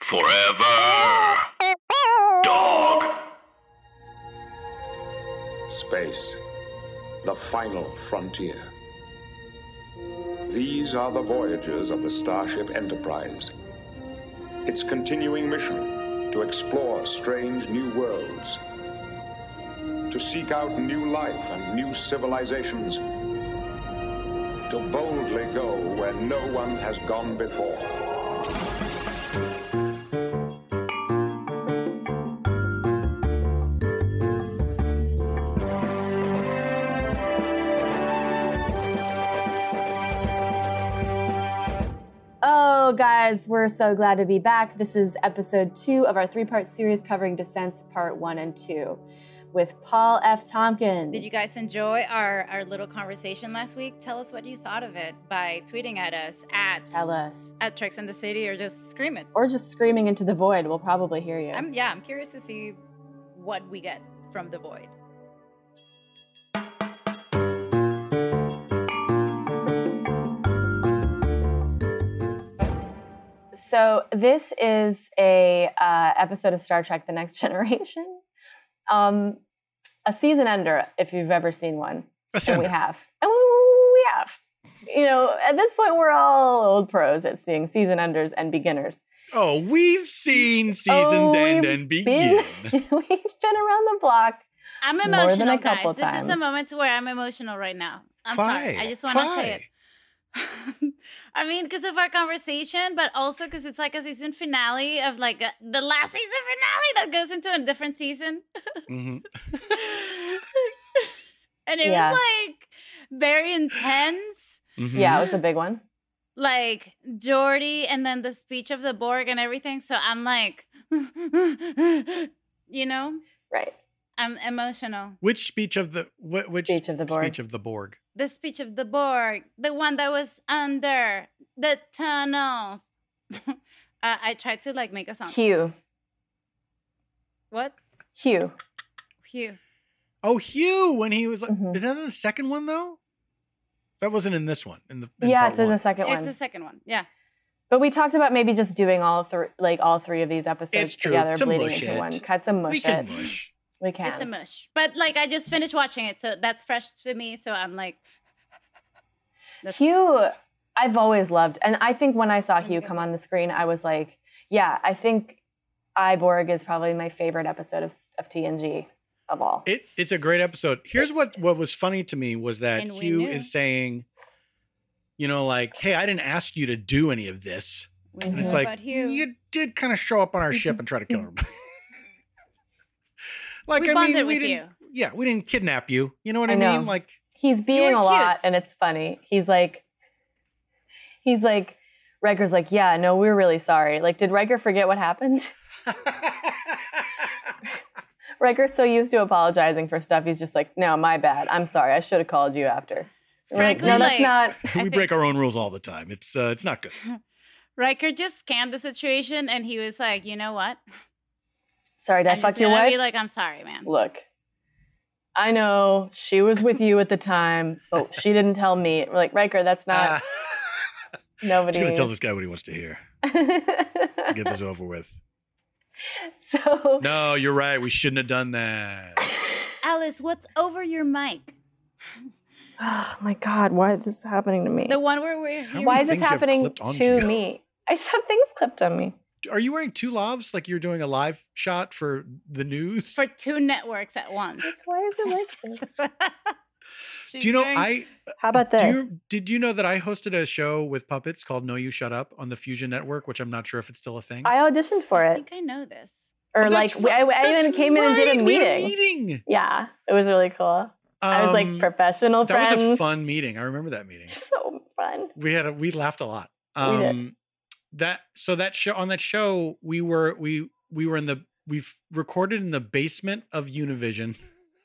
Forever. Dog. Space, the final frontier. These are the voyages of the Starship Enterprise. Its continuing mission to explore strange new worlds, to seek out new life and new civilizations, to boldly go where no one has gone before. Oh, guys, we're so glad to be back. This is episode 2 of our 3-part series covering Descents Part 1 and 2 with Paul F. Tompkins. Did you guys enjoy our little conversation last week? Tell us what you thought of it by tweeting at us Tell us. at Treks in the City, or just scream it. Or just screaming into the void. We'll probably hear you. I'm curious to see what we get from the void. So this is a episode of Star Trek: The Next Generation, a season ender, if you've ever seen one. And we have. You know, at this point, we're all old pros at seeing season enders and beginners. Oh, we've seen seasons end and begin. We've been around the block. I'm More emotional, than a guys. couple This is times. a moment where I'm emotional right now. I'm Why? sorry. I just want to Why? say it. I mean, because of our conversation, but also because it's like a season finale of like the last season finale that goes into a different season. Mhm. And it Yeah. was like very intense. Mhm. Yeah, it was a big one. Like Geordi and then the speech of the Borg and everything. So I'm like, you know, Right. I'm emotional. Which speech of the which Speech of the Borg. Speech of the Borg? The speech of the Borg, the one that was under the tunnels. I tried to like make a song. Hugh. What? Hugh. Hugh. Oh, Hugh, when he was Mhm. is that in the second one though? That wasn't in this one. In Yeah, part it's in one. the second one. It's the second one. Yeah. But we talked about maybe just doing all three of these episodes It's true. together, To bleeding mush into it. one. Cut some mush We can it. mush. We can. It's a mush. But like I just finished watching it, so that's fresh to me. So I'm like Hugh, I've always loved, and I think when I saw Hugh come on the screen, I was like, yeah, I think Borg is probably my favorite episode of TNG of all. It's a great episode. Here's what was funny to me was that And we Hugh knew. is saying, you know, like, hey, I didn't ask you to do any of this. we And knew it's like, about Hugh. you did kind of show up on our ship and try to kill her. Like, We I bonded mean, we with didn't. Yeah, we didn't kidnap you. You know what I I know. mean? Like, He's being were a lot, cute. and it's funny. He's like, Riker's like, yeah, no, we're really sorry. Like, did Riker forget what happened? Riker's so used to apologizing for stuff, he's just like, no, my bad. I'm sorry. I should have called you after. And we're like, Frankly, no, that's like- not. we think- break our own rules all the time. It's not good. Riker just scanned the situation and he was like, you know what? Sorry, did I I'm fuck just your gonna wife? Be like, I'm sorry, man. Look, I know she was with you at the time, but she didn't tell me. We're like, Riker, that's not nobody. He's gonna tell this guy what he wants to hear. Get this over with. So No, you're right. We shouldn't have done that. Alice, what's over your mic? oh my God, why is this happening to me? The one where we're How hearing Why many is this things you have happening clipped onto to you? me? I just have things clipped on me. Are you wearing two lavs like you're doing a live shot for the news? for 2 networks at once. Why is it like this? She's Do you know doing- How about this? did you know that I hosted a show with puppets called No You Shut Up on the Fusion Network, which I'm not sure if it's still a thing. I auditioned for I it, think I know this. or Oh, like that's I that's even came in and did a right, we had meeting. Yeah, it was really cool. I was like professional That friends. was a fun meeting. I remember that meeting. So fun. We laughed a lot. We did. That show we we've recorded in the basement of Univision,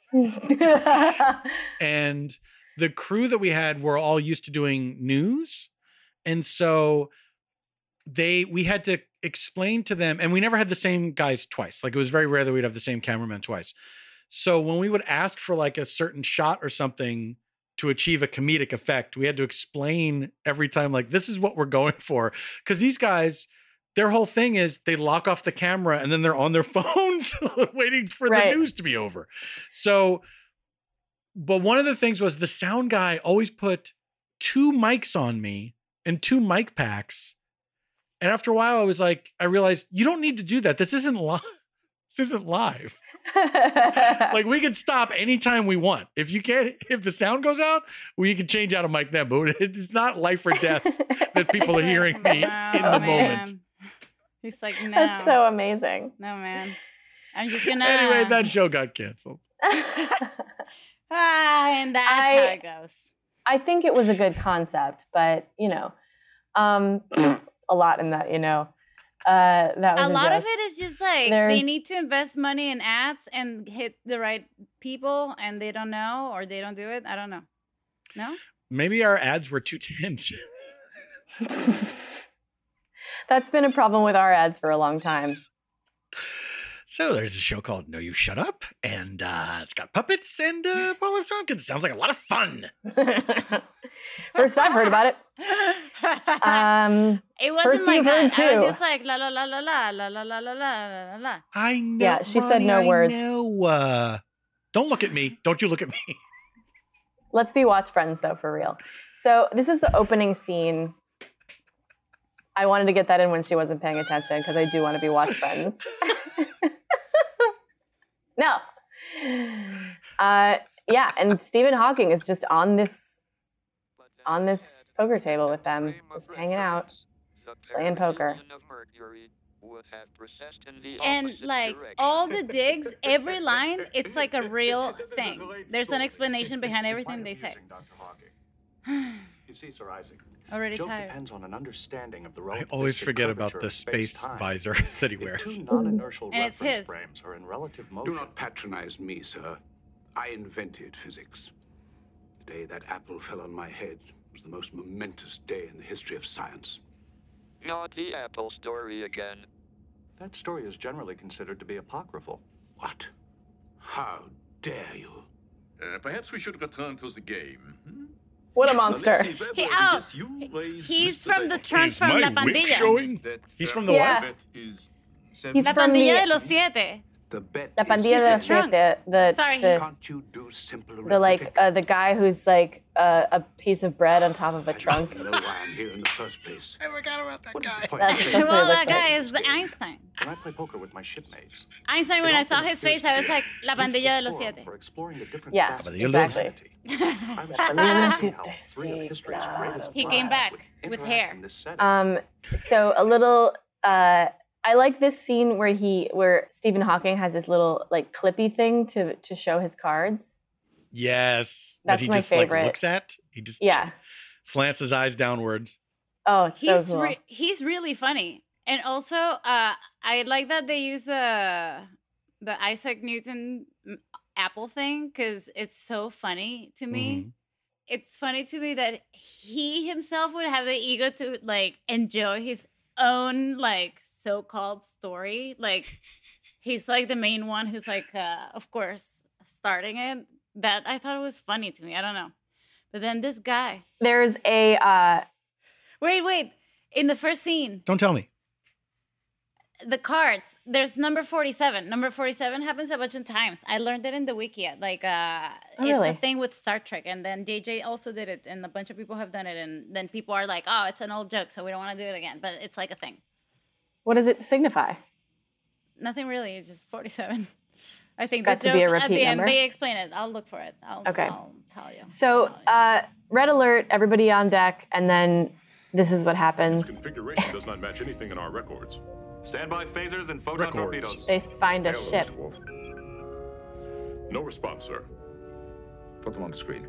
and the crew that we had were all used to doing news, and so we had to explain to them, and we never had the same guys twice. Like, it was very rare that we'd have the same cameraman twice. So when we would ask for like a certain shot or something to achieve a comedic effect, we had to explain every time, like, this is what we're going for. Because these guys, their whole thing is they lock off the camera and then they're on their phones waiting for the news to be over. So, but one of the things was the sound guy always put 2 mics on me and 2 mic packs. And after a while, I realized you don't need to do that. This isn't live. This isn't live. Like we can stop anytime we want. If the sound goes out, we can change out a mic then. But it's not life or death that people are hearing me in the moment. He's like, no. That's so amazing. No, man. I'm just gonna. Anyway, that show got canceled. And that's how it goes. I think it was a good concept, but a lot in that, that was a lot of it is just like they need to invest money in ads and hit the right people, and they don't know or they don't do it. I don't know. No? Maybe our ads were too tense. That's been a problem with our ads for a long time. So there's a show called No You Shut Up, and it's got puppets and Paul F. Tompkins. Sounds like a lot of fun. First I've heard about it. It wasn't first like you've that. heard too. I was just like la la la la la la la la la la la. I know. Yeah, she said no words. No. Don't look at me. Don't you look at me. Let's be watch friends though, for real. So this is the opening scene. I wanted to get that in when she wasn't paying attention because I do want to be watch friends. No. Yeah, and Stephen Hawking is just on this poker table with them, just hanging out, playing poker. And like all the digs, every line, it's like a real thing. There's an explanation behind everything they say. You see, Sir Isaac. Already Joke tired. Depends on an understanding of the I always forget about the space visor that he wears. Two non-inertial And it's reference his. frames are in relative motion. Do not patronize me, sir. I invented physics. The day that apple fell on my head was the most momentous day in the history of science. Not the Apple story again. That story is generally considered to be apocryphal. What? How dare you? Perhaps we should return to the game. What a monster. He's from the trunk from La Pandilla. Showing? He's from the Yeah. what? He's La from Pandilla de the los Siete. The bet La Pandilla de los trunk. Siete, Sorry. Can't you do simple the guy who's like a piece of bread on top of a trunk. I know why I'm here in the first place. I forgot about that guy. That's what it Well, looks that guy like. is the Einstein. When I play poker with my shipmates, Einstein, when I saw his face, I was like, La Pandilla de los forum Siete. for exploring the different Yeah, facets of exactly. humanity. I was surprised to see how three of history's Sí, greatest He minds came back would with interact hair. in this setting. So a little. I like this scene where Stephen Hawking has this little like clippy thing to show his cards. Yes. That's that he my just favorite. like looks at. He just slants his eyes downwards. Oh, it's so cool. He's really funny. And also, I like that they use the Isaac Newton Apple thing because it's so funny to me. Mm-hmm. It's funny to me that he himself would have the ego to like enjoy his own like so-called story. Like he's like the main one who's like, of course, starting it. That I thought it was funny to me. I don't know. But then this guy. There's a Wait. In the first scene, Don't tell me. the cards, there's number 47. Number 47 happens a bunch of times. I learned it in the wiki. Like, really? It's a thing with Star Trek. And then JJ also did it. And a bunch of people have done it. And then people are like, oh, it's an old joke, so we don't want to do it again. But it's like a thing. what does it signify? Nothing really. It's just 47. I think got the to be joke a at repeat the end, number? they explain it. I'll look for it. I'll tell you. So red alert, everybody on deck, and then this is what happens. Configuration does not match anything in our records. Standby phasers and photon Records. torpedoes. They find a Hello, ship. Mr. Wolf. No response, sir. Put them on the screen.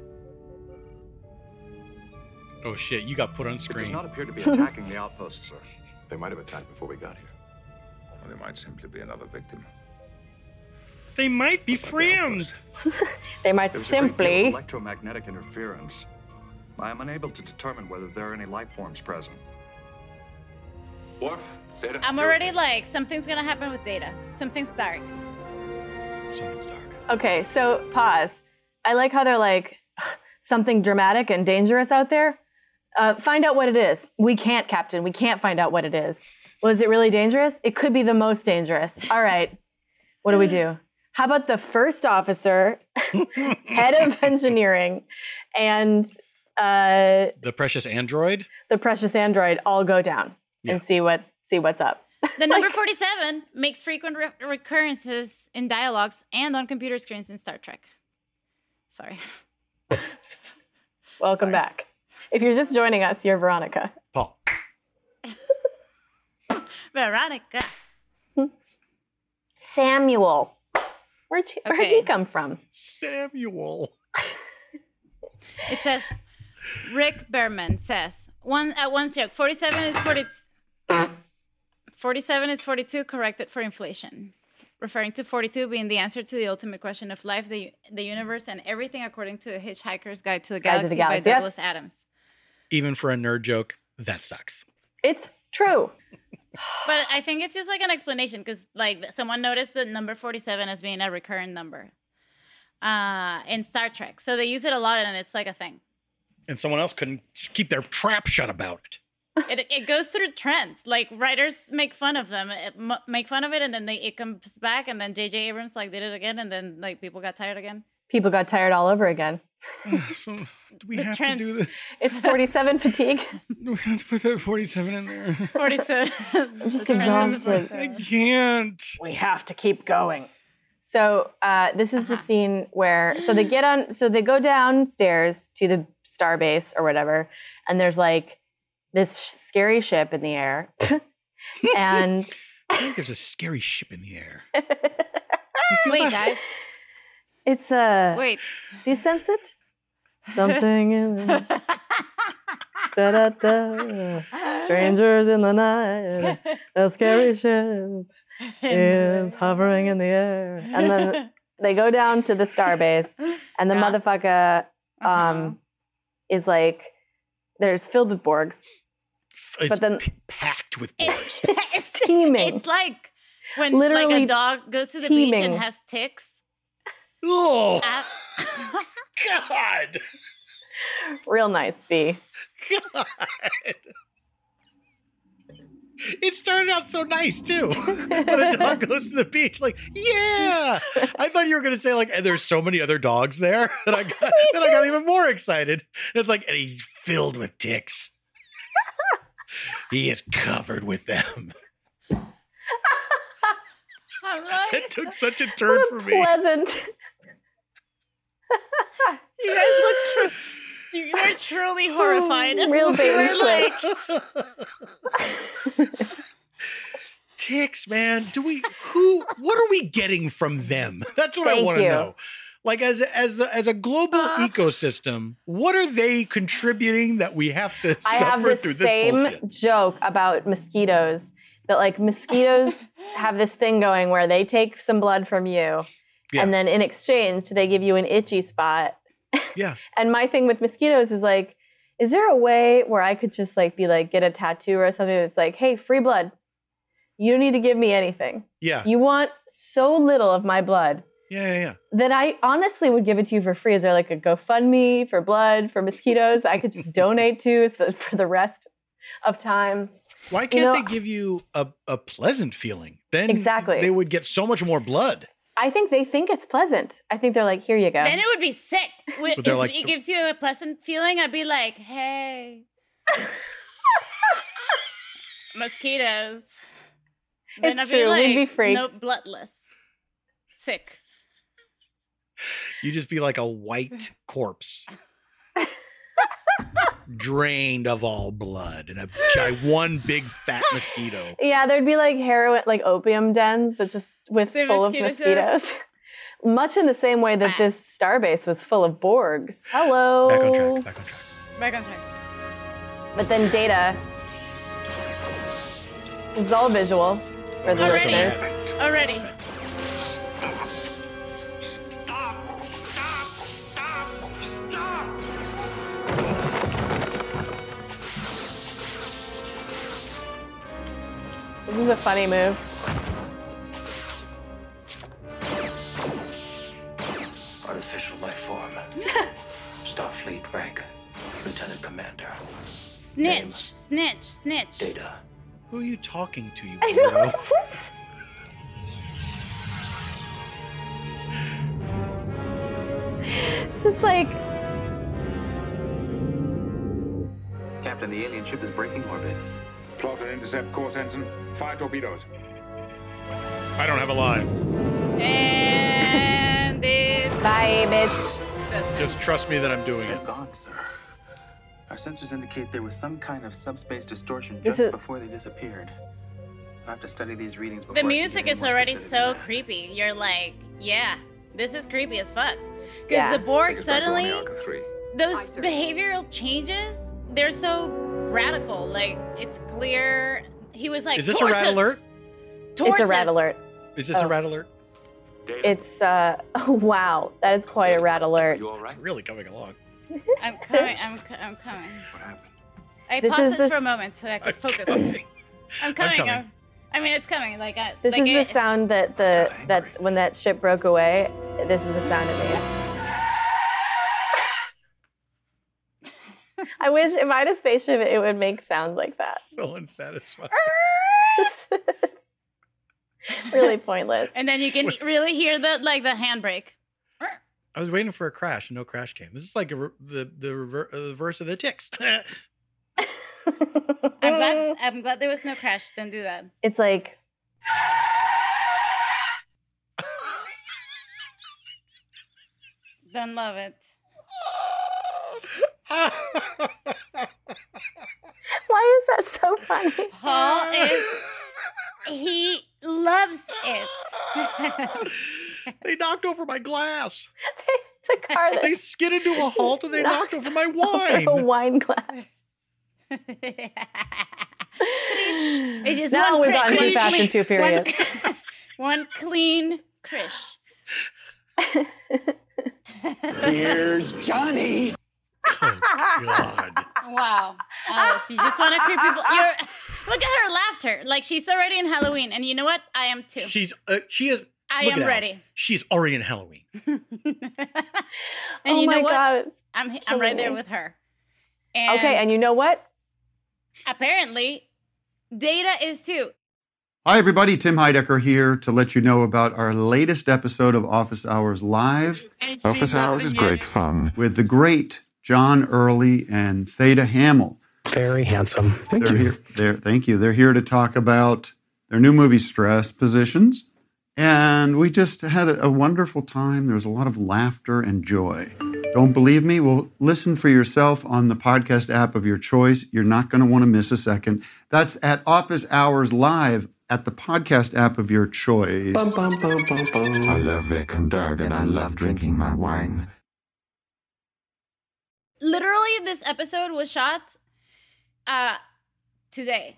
Oh shit, you got put on It does screen. not appear to be attacking the outpost, sir. They might have attacked before we got here. Or they might simply be another victim. They might be friends. They might There's a great deal simply. of electromagnetic interference. I am unable to determine whether there are any life forms present. Worf, Data. I'm already like, something's going to happen with Data. Something's dark. Something's dark. Okay, so pause. I like how they're like something dramatic and dangerous out there. Find out what it is. We can't, Captain. We can't find out what it is. Was it really dangerous? It could be the most dangerous. All right. What do we do? How about the first officer, head of engineering, and the precious android all go down and see what's up. The number 47 makes frequent recurrences in dialogues and on computer screens in Star Trek. Sorry. Welcome back. If you're just joining us, you're Veronica. Paul. Veronica. Samuel. Where'd he come from? Samuel. It says, Rick Berman says, one joke, 47 is 42 corrected for inflation. Referring to 42 being the answer to the ultimate question of life, the universe, and everything according to A Hitchhiker's Guide to the Galaxy by Douglas Adams. Even for a nerd joke, that sucks. It's true. But I think it's just like an explanation because like someone noticed the number 47 as being a recurrent number in Star Trek. So they use it a lot and it's like a thing. And someone else couldn't keep their trap shut about it. It goes through trends. Like writers make fun of them, make fun of it, and then it comes back, and then J.J. Abrams like did it again, and then like people got tired again. People got tired all over again. So do we have to do this? It's 47 fatigue. Do we have to put that 47 in there? 47. I'm just exhausted. I can't. We have to keep going. So this is the scene where they go downstairs to the starbase or whatever, and there's like this scary ship in the air. And I think there's a scary ship in the air. Wait, guys. It's Wait. Do you sense it? Something in the da da da. Strangers in the night. A scary ship is hovering in the air. And then they go down to the starbase, and the motherfucker is like, there's filled with Borgs. It's but then packed with Borgs. It's teeming. It's like when Literally like a dog goes to the beach and has ticks. Oh, God. Real nice, B. God. It started out so nice, too. When a dog goes to the beach, like, yeah. I thought you were going to say, like, and there's so many other dogs there. And I got even more excited. And it's like, and he's filled with ticks. He is covered with them. It took such a turn for me. Pleasant. You guys look you were truly horrified. Real baby like ticks, man. What are we getting from them? That's what I want to know. Like as a global ecosystem, what are they contributing that we have to suffer through this bullshit? I have the same joke about mosquitoes, that like mosquitoes have this thing going where they take some blood from you, and then in exchange they give you an itchy spot. Yeah. And my thing with mosquitoes is like, is there a way where I could just like be like, get a tattoo or something that's like, hey, free blood. You don't need to give me anything. Yeah. You want so little of my blood. Yeah. That I honestly would give it to you for free. Is there like a GoFundMe for blood for mosquitoes that I could just donate to for the rest of time? Why can't they give you a pleasant feeling? Then exactly. They would get so much more blood. I think they think it's pleasant. I think they're like, here you go. Then it would be sick. If like, it gives you a pleasant feeling, I'd be like, hey. Mosquitoes. Then It's true. We'd be freaks. No, bloodless. Sick. You just be like a white corpse. Drained of all blood and one big fat mosquito. Yeah, there'd be like heroin, like opium dens, but just full of mosquitoes. Much in the same way that this starbase was full of Borgs. Hello. Back on track. But then Data. This is all visual for the listeners. Already. This is a funny move. Artificial life form. Starfleet rank. Lieutenant Commander. Snitch. Data. Who are you talking to, you I know. weirdo? It's just like, Captain, the alien ship is breaking orbit. Plot and intercept course, Ensign. Fire torpedoes. I don't have a line. And it's bye, bitch. Just trust me that I'm doing it. They're gone, sir. Our sensors indicate there was some kind of subspace distortion This just is- before they disappeared. I have to study these readings before the I can music get any is more already specific so than that. creepy. You're like, yeah, this is creepy as fuck. Because Yeah. the Borg Take us back to suddenly, Oniarca 3. those behavioral changes, they're so radical. Like, it's clear. He was like, Is this a rat "Torsus! alert? It's a rat Torsus!" alert. Is this a Oh. rat alert? Data. It's, oh, wow. That is quite a rat alert. You all right? Really coming along. I'm coming. I'm coming. What happened? I This paused is it this- for a moment so I could focus. coming. I'm coming. coming. I mean, it's coming. Like, This like is the sound that angry. when that ship broke away, this is the sound it made. I wish if I had a spaceship, it would make sounds like that. So unsatisfying. Really pointless. And then you can really hear the handbrake. I was waiting for a crash and no crash came. This is like the reverse of the ticks. I'm glad there was no crash. Don't do that. It's like, Don't love it. why is that so funny? Paul he loves it. They knocked over my glass. It's a car that They skidded to a halt and they knocked over my a wine. wine glass. It's just Now one we've cri- gotten too clean- fast and too furious. One clean Krish. Here's Johnny. Oh, God. Wow. Alice, you just want to creep people. Look at her laughter. Like, she's already in Halloween. And you know what? I am too. She is. I look am at Alice. ready. She's already in Halloween. And Oh you know my what? God. I'm killing right there me. with her. And Okay, and you know what? apparently, Data is too. Hi, everybody. Tim Heidecker here to let you know about our latest episode of Office Hours Live Office hours is great fun. with the great John Early and Theta Hamill. Very handsome. Thank They're you. here. Thank you. They're here to talk about their new movie, Stress Positions. And we just had a wonderful time. There was a lot of laughter and joy. Don't believe me? Well, listen for yourself on the podcast app of your choice. You're not going to want to miss a second. That's at Office Hours Live at the podcast app of your choice. Bum, bum, bum, bum, bum. I love Vic and Doug, and I love drinking my wine. Literally, this episode was shot today.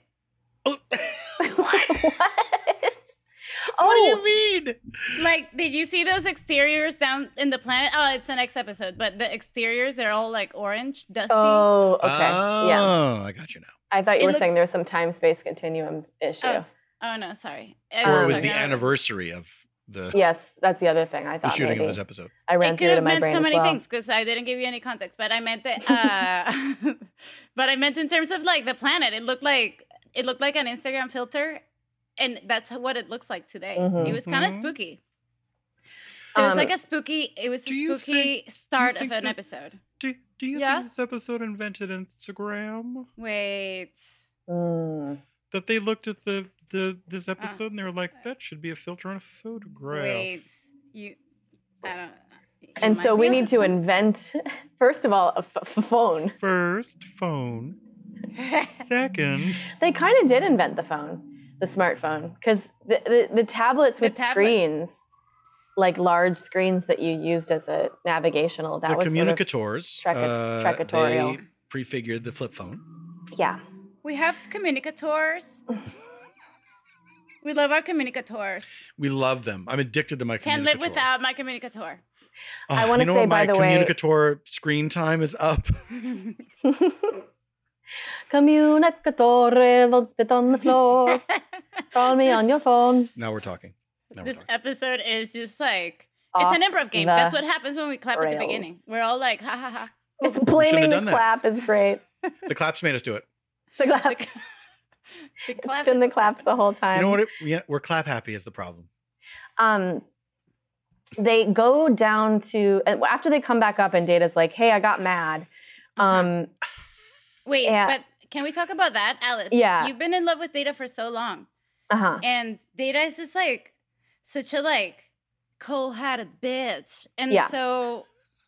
What do Oh, you mean? Like, did you see those exteriors down in the planet? Oh, it's the next episode, but the exteriors, they're all like orange, dusty. oh, okay. Yeah. Oh, I got you now. I thought you It were saying looks- there was some time-space continuum issue. Oh, no, sorry. Or it was sorry. the anniversary of the Yes, that's the other thing. I the thought shooting maybe. of this episode. I ran It through could it have in my meant brain so as many well. things because I didn't give you any context, but I meant that. But I meant in terms of like the planet. It looked like an Instagram filter, and that's what it looks like today. Mhm. It was kind of Mhm. spooky. So it was like a spooky. It was a Do you spooky start of think an this- episode. Do you Yes? think this episode invented Instagram? Wait. Mm. That they looked at this episode and they were like, that should be a filter on a photograph. Wait. You. I don't. you And might so be we onto need to invent, first of all, a phone. First, phone. Second, They kind of did invent the phone, the smartphone, because the tablets with tablets. screens, like large screens that you used as a navigational, that the was sort of, communicators. trecatorial. They prefigured the flip phone. yeah. We have communicators. We love our communicators. We love them. I'm addicted to my Can't communicator. live without my communicator. Oh, I wanna you know say, what, by my the way- communicator screen time is up. Comunicatore, don't spit on the floor. Call me on your phone. Now we're talking. This episode is just like Off it's an improv game. the That's what happens when we clap at the rails. beginning. We're all like, ha ha ha. It's blaming the done that. clap is great. The claps made us do it. The clap. Spin the claps the whole time. You know what? We're clap happy is the problem. They go down to after they come back up and Data's like, "Hey, I got mad." Wait, but can we talk about that, Alice? Yeah. You've been in love with Data for so long. And Data is just like such a like cold-hearted bitch. And so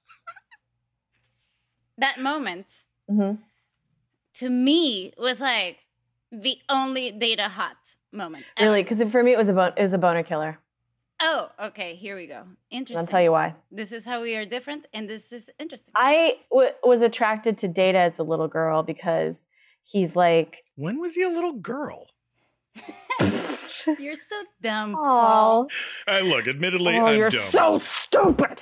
that moment to me was like the only Data hot moment. Really? Because for me it was a boner killer. Oh, okay. Here we go. Interesting. I'll tell you why. This is how we are different, and this is interesting. I was attracted to Data as a little girl because he's like. When was he a little girl? You're so dumb. Oh. Look, admittedly, I'm you're dumb. So stupid.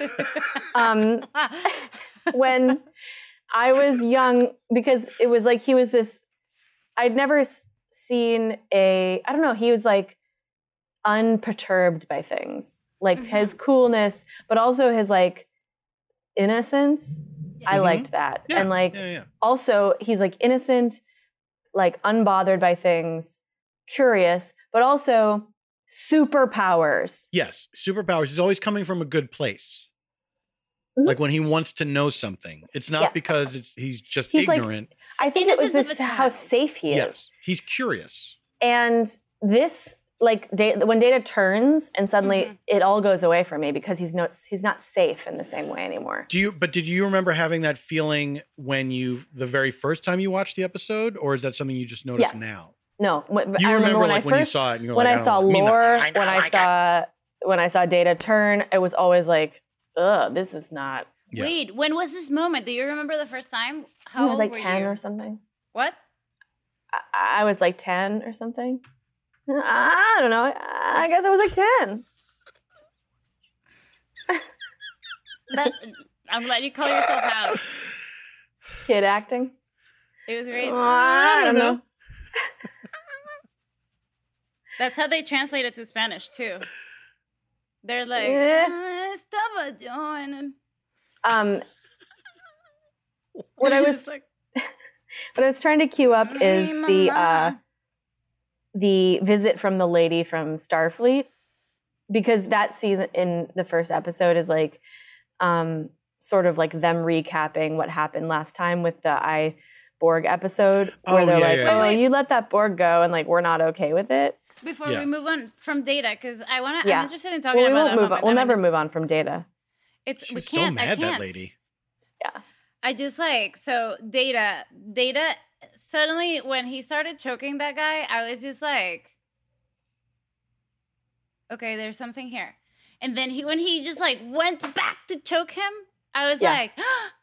When I was young, because it was like he was this. I'd never seen I don't know. He was like. Unperturbed by things, like his coolness, but also his like innocence. I liked that. And like also he's like innocent, like unbothered by things, curious, but also superpowers. Yes, superpowers. He's always coming from a good place. Like when he wants to know something, it's not because he's just ignorant. Like, I think it was this how safe he is. Yes, he's curious. And this. Like when Data turns and suddenly it all goes away from me because he's not safe in the same way anymore. Did you remember having that feeling when the very first time you watched the episode, or is that something you just notice now? No, I remember like when you saw it. And you're when like, I saw Lore, when I saw Data turn, it was always like, ugh, this is not. Yeah. Wait, when was this moment? Do you remember the first time? How old was like 10 or something. What? I was like 10 or something. I don't know. I guess I was like 10. I'm glad you call yourself out. Kid acting. It was great. I don't know. That's how they translate it to Spanish too. They're like, estaba doing. What I was trying to cue up is the visit from the lady from Starfleet, because that season in the first episode is like sort of like them recapping what happened last time with the Borg episode where they're you let that Borg go and like we're not okay with it. Before we move on from Data, because I'm interested in talking about that. We'll never move on from Data. She's so mad, that lady. Yeah. I just like, so Data, suddenly when he started choking that guy, I was just like, okay, there's something here. And then when he just like went back to choke him, I was like,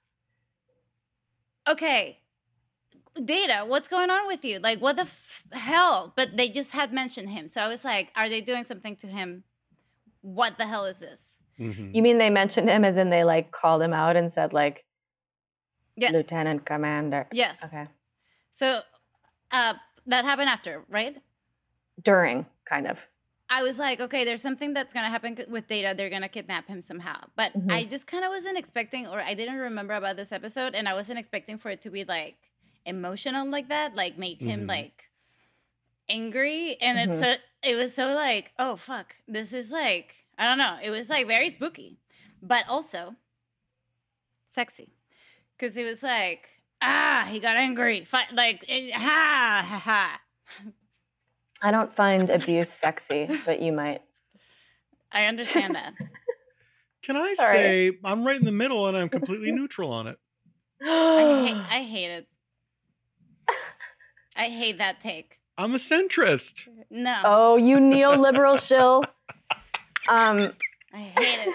okay, Data, what's going on with you? Like, what the hell? But they just had mentioned him. So I was like, are they doing something to him? What the hell is this? Mm-hmm. You mean they mentioned him as in they like called him out and said like, Lieutenant Commander. Yes. Okay. So that happened after, right? During, kind of. I was like, okay, there's something that's going to happen with Data. They're going to kidnap him somehow. But I just kind of wasn't expecting, or I didn't remember about this episode, and I wasn't expecting for it to be like emotional like that, like make him like angry. And it was so like, oh, fuck. This is like, I don't know. It was like very spooky, but also sexy. Because it was like, he got angry. Like, ha, ha, ha. I don't find abuse sexy, but you might. I understand that. Can I say, I'm right in the middle and I'm completely neutral on it. I hate it. I hate that take. I'm a centrist. No. Oh, you neoliberal shill. I hate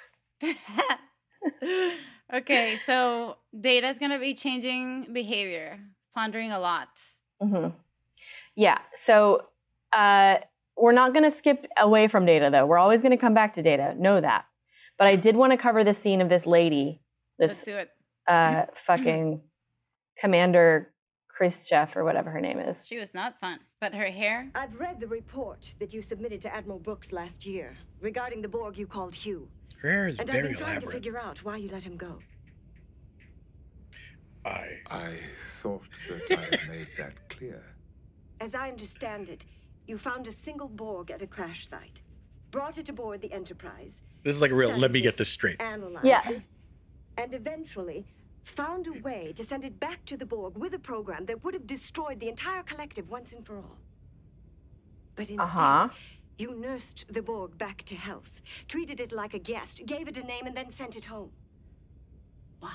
it. Okay, so Data's going to be changing behavior, pondering a lot. Mm-hmm. Yeah, so we're not going to skip away from Data, though. We're always going to come back to Data. Know that. But I did want to cover the scene of this lady, Let's do it. Fucking Commander Khrushchev or whatever her name is. She was not fun, but her hair. I've read the report that you submitted to Admiral Brooks last year regarding the Borg you called Hugh. Her hair is and very I've been trying elaborate. to figure out why you let him go. I thought that I had made that clear. As I understand it, you found a single Borg at a crash site, brought it aboard the Enterprise. This is like a real, studied let me it, get this straight. Analyzed it, and eventually found a way to send it back to the Borg with a program that would have destroyed the entire collective once and for all. But instead, you nursed the Borg back to health, treated it like a guest, gave it a name, and then sent it home. Why?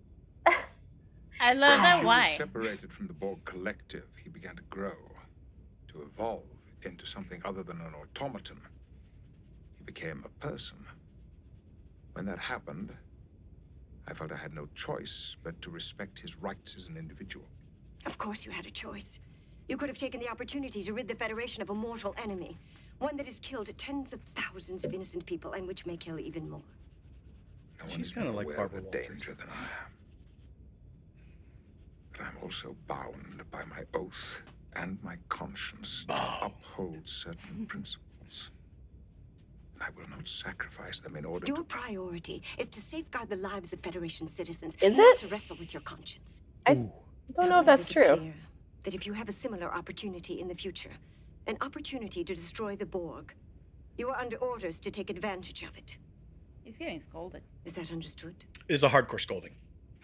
I love that. He Why? was separated from the Borg collective. He began to grow, to evolve into something other than an automaton. He became a person. When that happened, I felt I had no choice but to respect his rights as an individual. Of course you had a choice. You could have taken the opportunity to rid the Federation of a mortal enemy, one that has killed tens of thousands of innocent people and which may kill even more. No one She's is kind of more like aware Barbara of the Walters. danger than I am. But I'm also bound by my oath and my conscience to uphold certain principles. I will not sacrifice them in order Your to... priority is to safeguard the lives of Federation citizens, Is not it? to wrestle with your conscience. I don't know if that's Make it true. clear that if you have a similar opportunity in the future, an opportunity to destroy the Borg, you are under orders to take advantage of it. He's getting scolded. Is that understood? It is a hardcore scolding.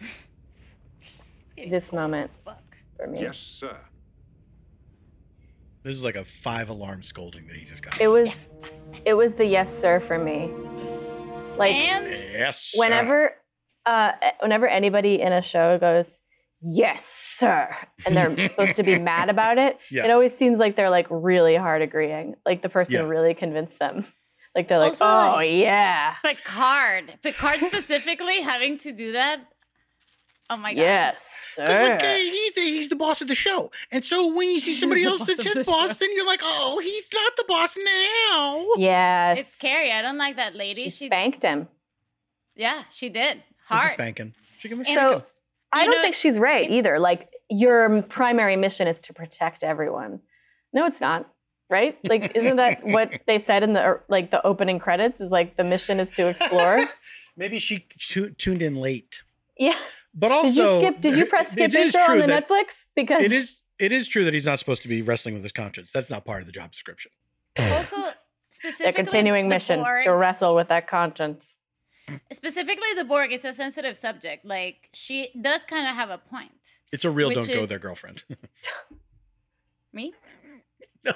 This moment for me. Yes, sir. This is like a 5-alarm scolding that he just got. It was the yes sir for me. Like Yes, sir. whenever anybody in a show goes, yes, sir, and they're supposed to be mad about it, Yeah. it always seems like they're like really hard agreeing. Like the person really convinced them. Like they're like, Also, oh like, yeah. Picard specifically having to do that. Oh my god. Yes, sir. Like, he's the boss of the show. And so when you see somebody else that's his boss, then you're like, oh, he's not the boss now. Yes. It's scary. I don't like that lady. She spanked him. Yeah, she did. He's a Hard. spanking. She can So I don't think she's right either. Like your primary mission is to protect everyone. No, it's not. Right? Like, isn't that what they said in the opening credits? Is like the mission is to explore. Maybe she tuned in late. Yeah. But also, did you press skip it is intro on true the that- Netflix? Because it is true that he's not supposed to be wrestling with his conscience. That's not part of the job description. Also, specifically, their continuing the mission Borg, to wrestle with that conscience. specifically the Borg is a sensitive subject. Like she does kind of have a point. It's a real Which don't go is- there, girlfriend. Me? No.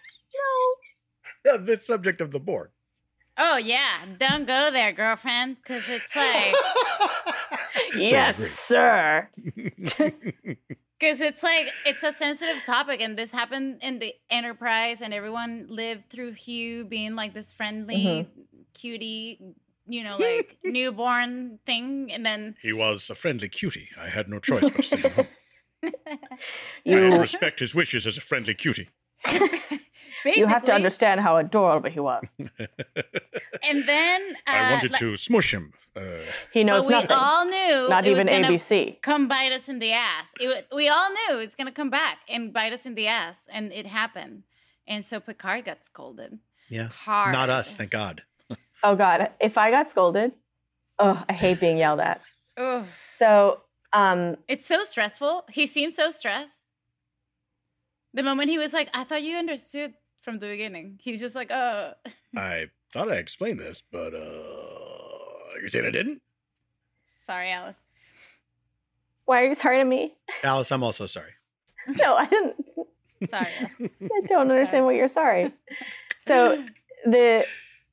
The subject of the Borg. Oh yeah, don't go there, girlfriend, because it's like, Yes, sir. because it's like it's a sensitive topic, and this happened in the Enterprise, and everyone lived through Hugh being like this friendly, cutie, like newborn thing, and then He was a friendly cutie. I had no choice but to send him home. I You, respect his wishes as a friendly cutie. you have to basically- understand how adorable he was. And then I wanted like- to smush him. He knows but we nothing. all knew Not it was even gonna ABC. come bite us in the ass. We all knew it's gonna come back and bite us in the ass, and it happened. And so Picard got scolded. Yeah. Hard. Not us, thank God. Oh God, if I got scolded, I hate being yelled at. Ugh. So, It's so stressful. He seemed so stressed. The moment he was like, "I thought you understood from the beginning," he was just like, I thought I explained this, but you're saying I didn't? sorry, Alice." why are you sorry to me? Alice, I'm also sorry. No, I didn't. Sorry. I don't understand what you're sorry. So the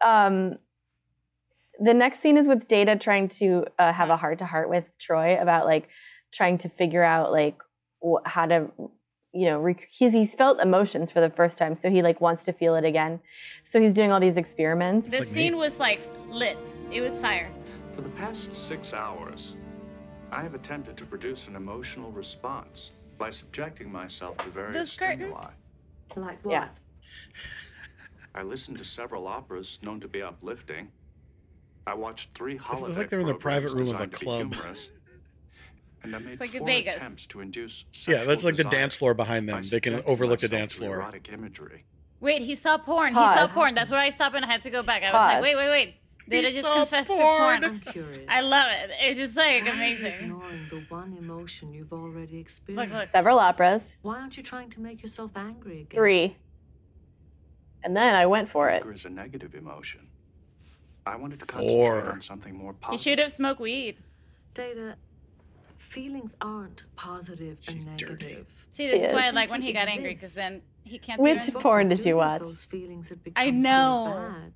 next scene is with Data trying to have a heart-to-heart with Troy about like trying to figure out like how to, he's felt emotions for the first time, so he like wants to feel it again. So he's doing all these experiments. This scene was like lit. It was fire. For the past 6 hours, I have attempted to produce an emotional response by subjecting myself to various Those curtains? stimuli. Like what? Yeah. I listened to several operas known to be uplifting. I watched 3 feels holodeck like they're in the private programs room of a designed to be club. humorous. And I made like in 4 Vegas. attempts to induce Yeah, that's sexual like the desire dance floor behind by them. They can subjecting overlook the myself dance to floor. erotic imagery. Wait, he saw porn. He Pause. saw porn. That's what I stopped and I had to go back. I was Pause. like, wait. They just confessed to porn. I'm curious. I love it. It's just like amazing. Ignoring the one emotion you've already experienced. Look. Several operas. Why aren't you trying to make yourself angry again? 3. And then I went for it. Anger is a negative emotion. I wanted to 4. concentrate on something more He positive. should have smoked weed. Data, feelings aren't positive and negative. Dirty. See, this She is why I is. like when he got angry, because then he can't. Which do it. porn did you watch? Those feelings had I become know. bad.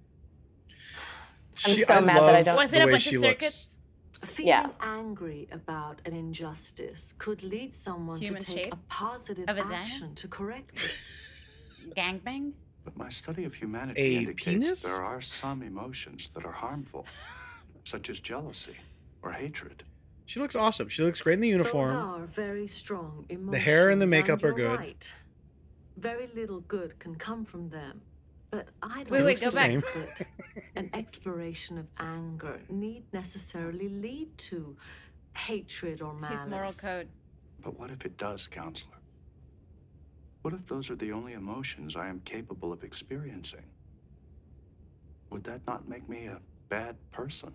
I'm so mad that I don't. Was it a bunch of circuits? Feeling angry about an injustice could lead someone Human to take shape a positive a vagina? action to correct it. Gangbang? But my study of humanity A indicates penis? there are some emotions that are harmful, such as jealousy or hatred. She looks awesome. She looks great in the uniform. Those are very strong emotions. The hair and the makeup are you're good. Right. Very little good can come from them. But I don't Wait, think go back. that an exploration of anger need necessarily lead to hatred or malice. His moral code. But what if it does, counselor? What if those are the only emotions I am capable of experiencing? Would that not make me a bad person?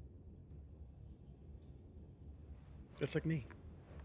That's like me.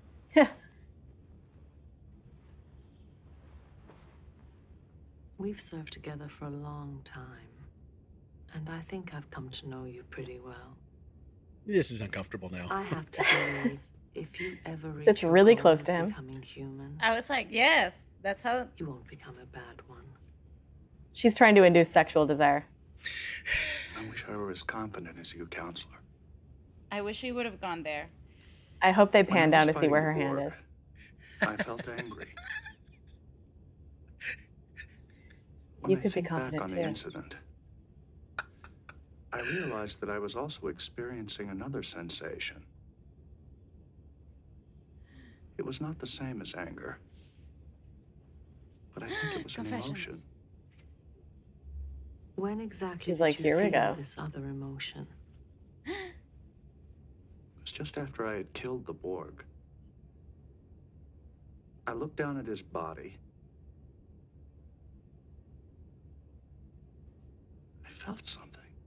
We've served together for a long time, and I think I've come to know you pretty well. This is uncomfortable now. I have to believe if you ever reach Sits your really goal close of to him. becoming human, I was like, yes, that's how. you won't become a bad one. She's trying to induce sexual desire. I wish I were as confident as you, counselor. I wish he would have gone there. I hope they When pan I down was to see where her fighting the hand Borg, is. I felt angry. You When I could be think back confident on too. the incident, I realized that I was also experiencing another sensation. It was not the same as anger, but I think it was an emotion. When exactly She's did like, you "Here we feel go." this other emotion? It was just after I had killed the Borg. I looked down at his body. I felt something.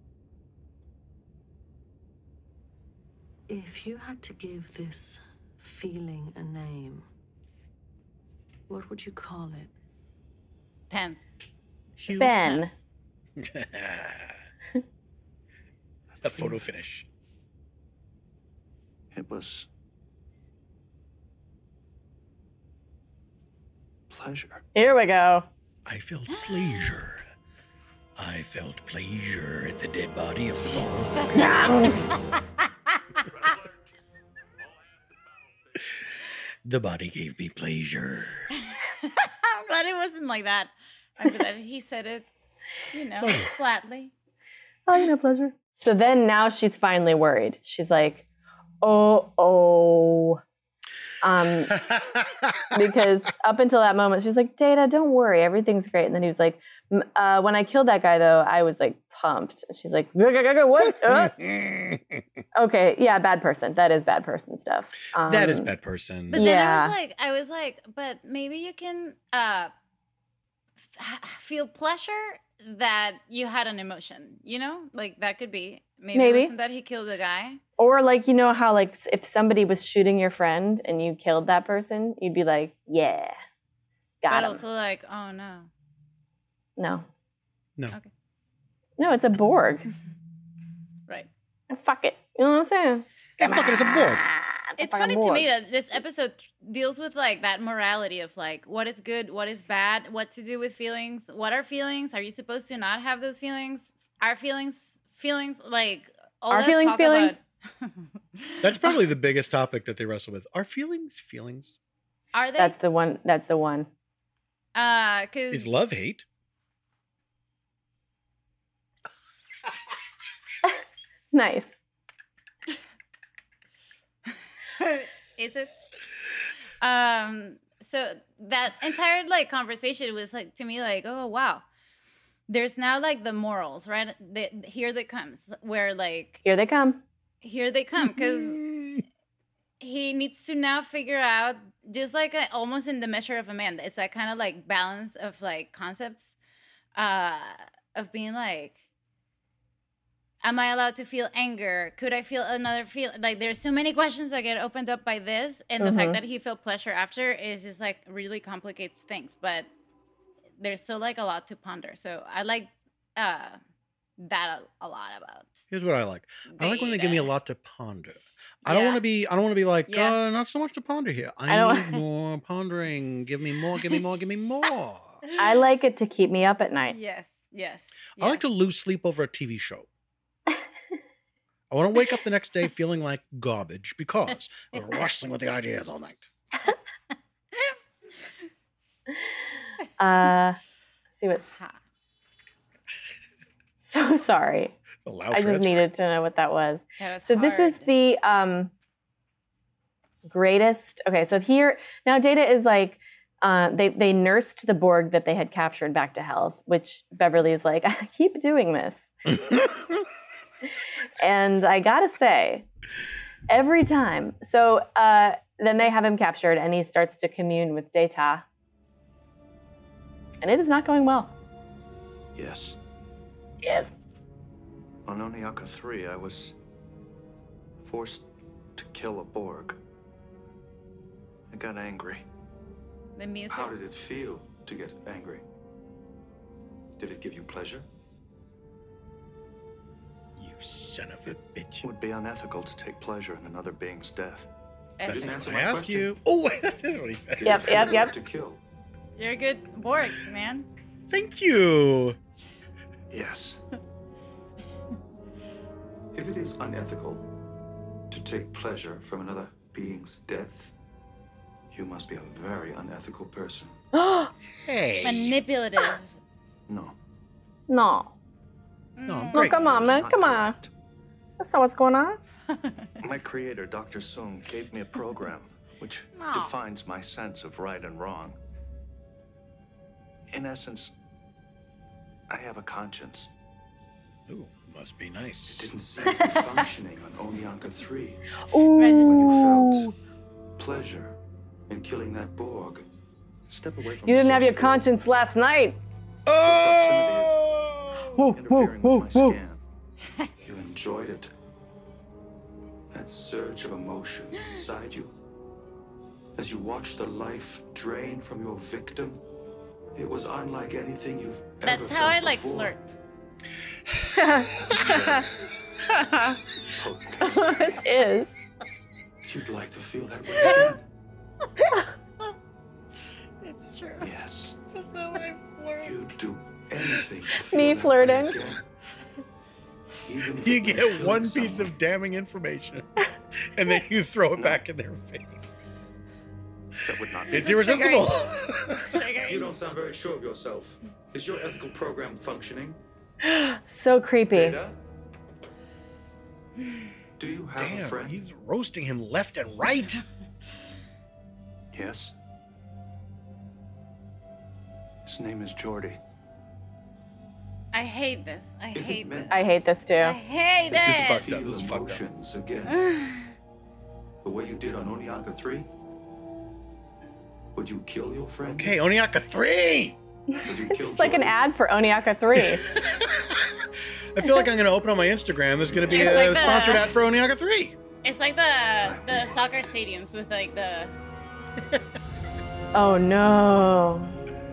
If you had to give this feeling a name, what would you call it? Pence. Ben. A photo finish. It was pleasure. Here we go. I felt pleasure. I felt pleasure at the dead body of the Borg. The body gave me pleasure. I'm glad it wasn't like that. I'm glad he said it, flatly. Oh, you know, pleasure. So then now she's finally worried. She's like, oh. Because up until that moment, she was like, Data, don't worry. Everything's great. And then he was like, when I killed that guy, though, I was like pumped. And she's like, what? Okay. Yeah. Bad person. That is bad person stuff. That is bad person. But then I was like, but maybe you can feel pleasure that you had an emotion, like that could be maybe. It wasn't that he killed a guy, or like, you know how like if somebody was shooting your friend and you killed that person, you'd be like, yeah, got but him. also like, oh no. No. Okay. No, it's a Borg. Right. Fuck it. You know what I'm saying? Fuck it, it's a Borg. It's funny to me that this episode deals with like that morality of like what is good, what is bad, what to do with feelings, what are feelings? Are you supposed to not have those feelings? Are feelings like all Are that feelings talk feelings? about- That's probably the biggest topic that they wrestle with. Are feelings? Are they? That's the one. Because Is love hate? Nice. Is it? So that entire like conversation was like to me like, oh wow, there's now like the morals, right? Here they comes, where like Here they come. Because he needs to now figure out, just like almost in The Measure of a Man, it's that kind of like balance of like concepts, of being like, Am I allowed to feel anger? Could I feel another feel? Like, there's so many questions that get opened up by this, and the fact that he felt pleasure after is just like really complicates things. But there's still like a lot to ponder. So I like that a lot about. Here's what I like. I like when they give me a lot to ponder. I don't want to be like, not so much to ponder here. I need more pondering. Give me more, give me more, give me more. I like it to keep me up at night. Yes. I like to lose sleep over a TV show. I want to wake up the next day feeling like garbage because I'm wrestling with the ideas all night. See what? So sorry. I just needed to know what that was. So this is the greatest. Okay, so here now Data is like they nursed the Borg that they had captured back to health, which Beverly is like, I keep doing this. And I gotta say, every time. So then they have him captured and he starts to commune with Data. And it is not going well. Yes. Yes. On Oniaka 3, I was forced to kill a Borg. I got angry. The music. How did it feel to get angry? Did it give you pleasure? You son of a bitch. It would be unethical to take pleasure in another being's death. That's didn't what answer I my asked question. you. Oh, that's what he said. Yep. To kill. You're a good Borg, man. Thank you. Yes. If it is unethical to take pleasure from another being's death, you must be a very unethical person. Hey. Manipulative. No. No, come on, man. Come on. That's not what's going on. My creator, Dr. Sung, gave me a program which defines my sense of right and wrong. In essence, I have a conscience. Ooh, must be nice. It didn't seem to be functioning on Oniaka 3. Ooh. When you felt pleasure in killing that Borg, step away from You didn't it have your just conscience last night. interfering with my scan. You enjoyed it. That surge of emotion inside you. As you watched the life drain from your victim, it was unlike anything you've ever That's how I felt like before. flirt. It is. You'd like to feel that way again. It's true. Yes. That's how I flirt. You'd do anything to feel Me that flirting. way again. Even if You it meant get killing one piece someone. of damning information, and then you throw it back in their face. That would not It's irresistible. You don't sound very sure of yourself. Is your ethical program functioning? So creepy. Data? Do you have a Damn, friend? he's roasting him left and right. Yes. His name is Geordi. I hate this. I hate this. I hate this too. I hate This is it. fucked up. This is fucked up. Emotions again. The way you did on Oniaka 3? Would you kill your friend? Okay, Oniaka 3! Would you kill It's like an Geordi? ad for Oniaka 3. I feel like I'm going to open on my Instagram. There's going to be It's a like the- sponsored ad for Oniaka 3. It's like the soccer stadiums with like the. Oh no.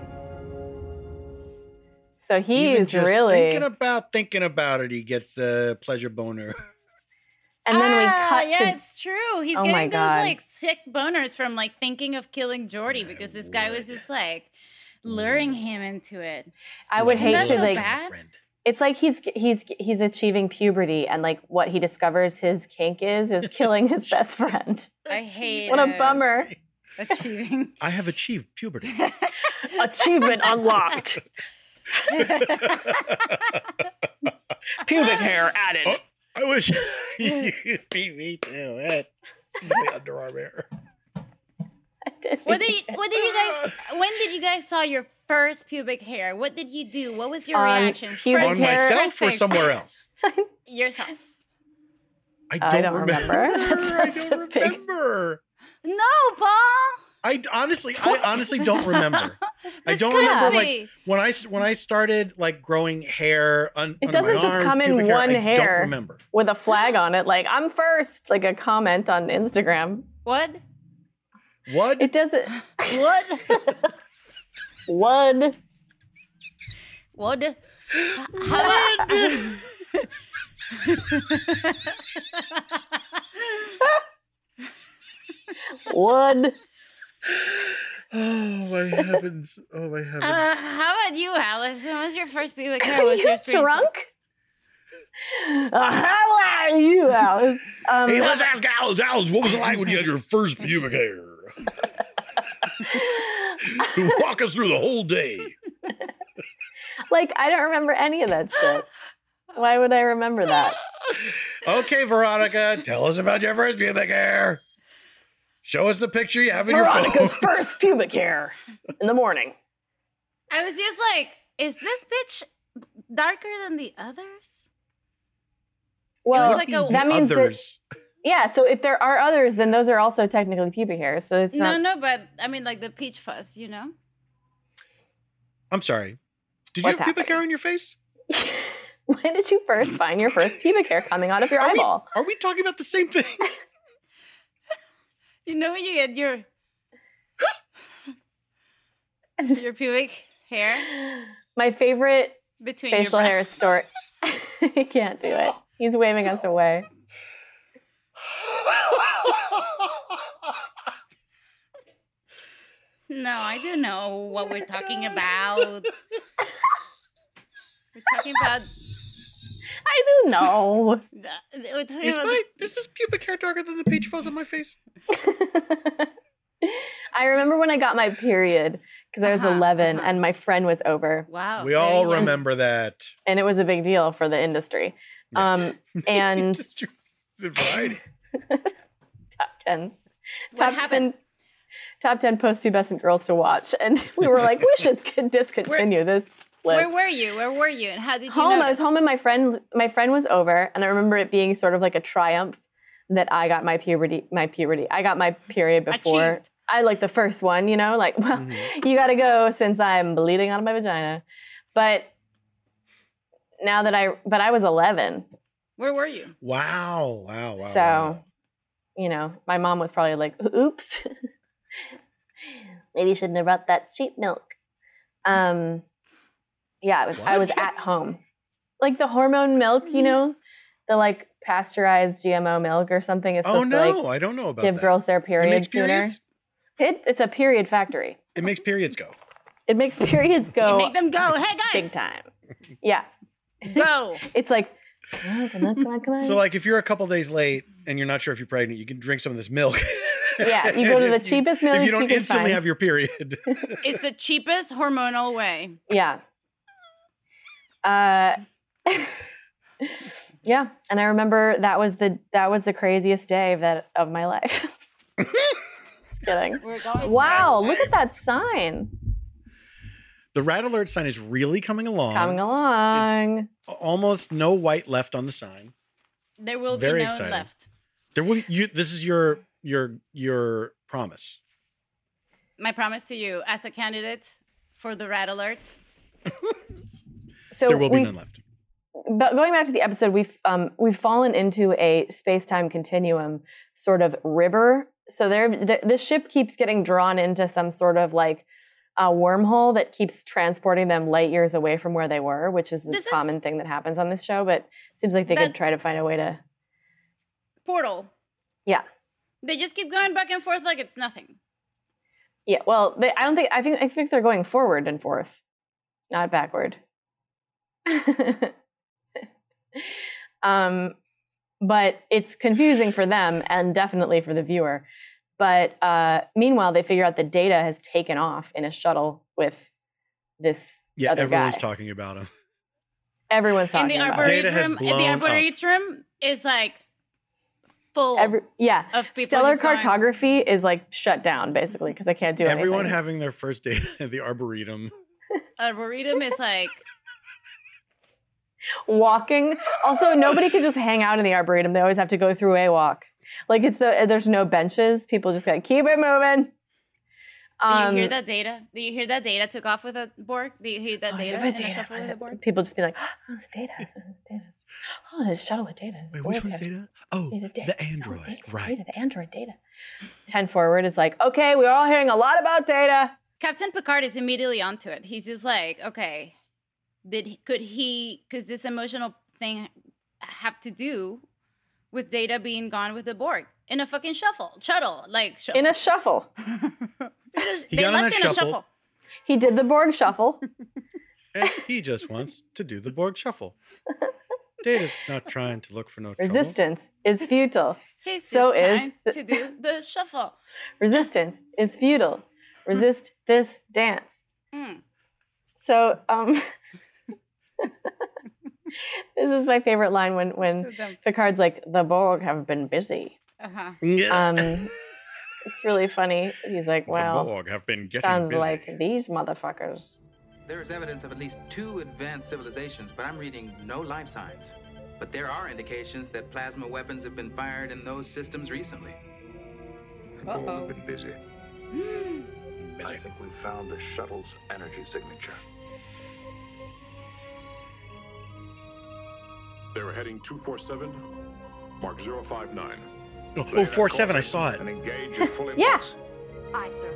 So Even he's just really. thinking about it, he gets a pleasure boner. And then we cut yeah, to. it's true. He's Oh my getting those God. like sick boners from like thinking of killing Geordi because this guy was just like luring him into it. I would Isn't hate that to so like. bad? It's like he's achieving puberty, and like what he discovers his kink is killing his best friend. I hate What a it. bummer. Achieving. I have achieved puberty. Achievement unlocked. Pubic hair added. Oh, I wish you beat me to it. Say underarm hair. When did you guys? When did you guys saw your first pubic hair? What did you do? What was your reaction? On myself or somewhere else? Yourself. I don't remember. That's I don't remember. No, Paul. I honestly don't remember. I don't remember like when I started like growing hair under my arms. It doesn't just come in one hair. I don't remember. With a flag on it, like I'm first, like a comment on Instagram. What? It doesn't. What? What? What? How? What? Oh my heavens! Oh my heavens! How about you, Alice? When was your first pubic hair? Are Was you yours drunk? How are you, Alice? Hey, let's ask Alice. Alice, what was it like when you had your first pubic hair? Walk us through the whole day. Like, I don't remember any of that shit. Why would I remember that? Okay, Veronica, tell us about your first pubic hair. Show us the picture you have in Veronica's your phone. first pubic hair in the morning. I was just like, is this bitch darker than the others? Well, like that means that, yeah, so if there are others, then those are also technically pubic hairs. So it's not. No, but I mean like the peach fuzz, you know? I'm sorry. Did you have pubic hair on your face? When did you first find your first pubic hair coming out of your eyeball? Are we talking about the same thing? You know when you get your pubic hair? My favorite Between facial hair story. I can't do it. He's waving us away. No, I do know what we're talking about. We're talking about. I do know. Is this pubic hair darker than the peach fuzz on my face? I remember when I got my period because I was 11 and my friend was over. Wow. We all remember that. And it was a big deal for the industry. And It's a variety. Top 10 post-pubescent girls to watch. And we were like, we should discontinue this list. Where were you? And how did you home? know? I was home and my friend was over. And I remember it being sort of like a triumph that I got my puberty. I got my period before. Achieved. I like the first one, you know, like, well, you got to go since I'm bleeding out of my vagina. But now that I was 11. Where were you? Wow. So, you know, my mom was probably like, oops. Maybe you shouldn't have brought that cheap milk. Yeah, I was at home. Like the hormone milk, you know, the like pasteurized GMO milk or something. It's supposed to like I don't know about give that. girls their periods, It makes periods? sooner. It's a period factory. It makes periods go. It makes periods go. You make them go. Hey guys, big time. Yeah. Go. It's like, come on. So like if you're a couple days late and you're not sure if you're pregnant, you can drink some of this milk. Yeah, you go to the cheapest milk if you don't can instantly find. have your period. It's the cheapest hormonal way. Yeah. Yeah, and I remember that was the craziest day of my life. Just kidding. Wow, look at that sign. The Rat Alert sign is really coming along. Coming. It's almost no white left on the sign. There will be Very no exciting. left. There will. This is your promise. My promise to you as a candidate for the Rat Alert. So there will be none left. But going back to the episode, we've fallen into a space-time continuum sort of river. So the ship keeps getting drawn into some sort of like a wormhole that keeps transporting them light years away from where they were, which is the common thing that happens on this show. But it seems like they could try to find a way to portal. Yeah. They just keep going back and forth like it's nothing. Yeah. Well, I think they're going forward and forth, not backward. But it's confusing for them and definitely for the viewer. But meanwhile, they figure out that Data has taken off in a shuttle with this other everyone's guy. talking about him. Everyone's talking about him. Data has blown the Arboretum is like full of people. Stellar just going- cartography is like shut down basically because I can't do Everyone anything. having their first date at the Arboretum. Arboretum is like walking. Also, nobody can just hang out in the Arboretum. They always have to go through a walk. Like there's no benches. People just gotta keep it moving. Do you hear that Data? Do you hear that Data took off with a Borg? Do you hear that Data? With a Borg? People just be like, oh, it's Data. Oh, it's shuttle with Data. Wait, which one's Data? Oh, the android. Data, right. Data, the android Data. 10 forward is like, okay, we're all hearing a lot about Data. Captain Picard is immediately onto it. He's just like, okay, could he, because this emotional thing have to do with Data being gone with the Borg in a fucking shuttle. In a shuffle. He got on that shuffle. He did the Borg shuffle. And he just wants to do the Borg shuffle. Data's not trying to look for no trouble. Resistance is futile. He's so trying to do the shuffle. Resistance is futile. Resist this dance. So, this is my favorite line when Picard's like, the Borg have been busy. It's really funny. He's like, well, the Borg have been getting sounds busy. like these motherfuckers. There is evidence of at least 2 advanced civilizations, but I'm reading no life signs. But there are indications that plasma weapons have been fired in those systems recently. The Borg have been busy. I think we found the shuttle's energy signature. They were heading 247, Mark 059. Oh, 47, I saw it. And engage at full Yeah. impulse. Aye, sir.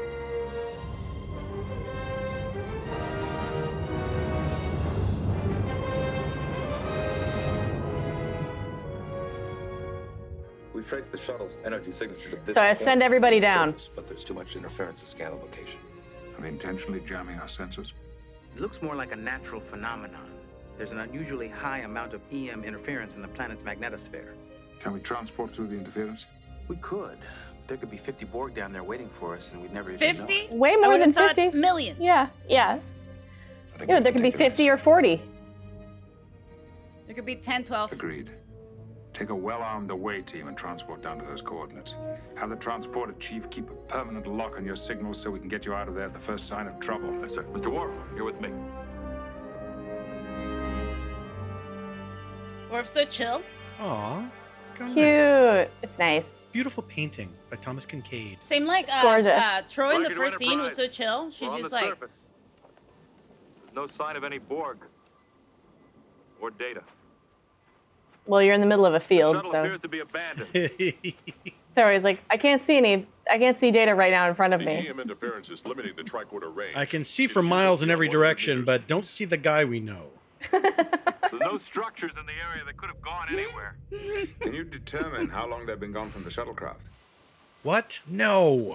We traced the shuttle's energy signature to this So I point send everybody on the down. surface, but there's too much interference to scan the location. Are they intentionally jamming our sensors? It looks more like a natural phenomenon. There's an unusually high amount of EM interference in the planet's magnetosphere. Can we transport through the interference? We could. There could be 50 Borg down there waiting for us, and we'd never even 50? know. Way more than 50. Millions. Yeah. Yeah, there could be 50 or 40. There could be 10, 12. Agreed. Take a well-armed away team and transport down to those coordinates. Have the transporter chief keep a permanent lock on your signals so we can get you out of there at the first sign of trouble. Yes, sir. Mr. Worf, you're with me. Worf's so chill. Aw. Cute. It's nice. Beautiful painting by Thomas Kincaid. Same like gorgeous. Troy in the Roger to first scene was so Enterprise. chill. She's We're on just the like, surface. There's no sign of any Borg or Data. Well, you're in the middle of a field, Shuttle so. appears to be abandoned. So he's like, I can't see Data right now in front of The me. EM interference is limiting the tricorder range. I can see for miles in every direction, but don't see the guy we know. There's no structures in the area that could have gone anywhere. Can you determine how long they've been gone from the shuttlecraft? What? No.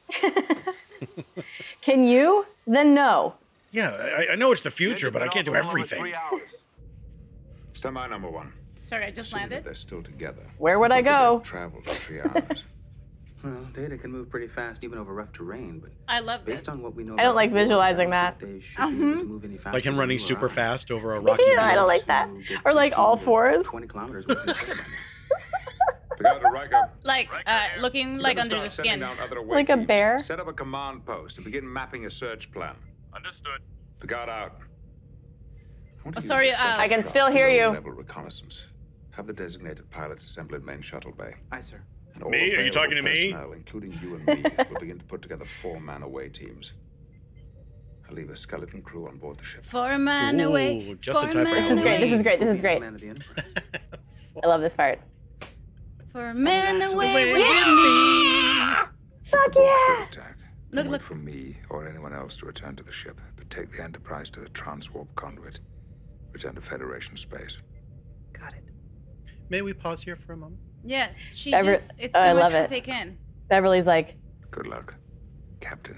Can you? Then no. Yeah, I know it's the future, but I can't do everything. Stand by, number 1. sorry, I just Assuming that landed. they're still together. Where would I go? Travel for 3 hours. Well, Data can move pretty fast, even over rough terrain, but I love this. based on what we know I don't about like the Borg, visualizing I that. don't think they should be able to move any faster Like him than running you or super I. fast over a rocky Yeah, I field. don't like that. Or like all fours. 20 kilometers would be safe by now. Picard to Riker. Like looking like Better under the start sending skin. out other away Like a teams. bear. Set up a command post and begin mapping a search plan. Understood. Picard out. I want to use sorry, the shuttle I can craft still for hear you. low-level reconnaissance. Have the designated pilots assemble in main shuttle bay. Aye, sir. And all Me? Are you available talking to me? personnel, including you and me, will begin to put together 4-man away teams. I'll leave a skeleton crew on board the ship. 4 man away. Ooh, just in 4 time for man This is great. This is great. This is great. Man of the Enterprise. I love this part. 4 men away Away with with me. Fuck Ship yeah! attack. Look, Don't wait look. for me or anyone else to return to the ship, but take the Enterprise to the transwarp conduit. Return to Federation space. Got it. May we pause here for a moment? Yes, she Bever- just, it's Oh, so I much love to it. take in. Beverly's like, Good luck, Captain.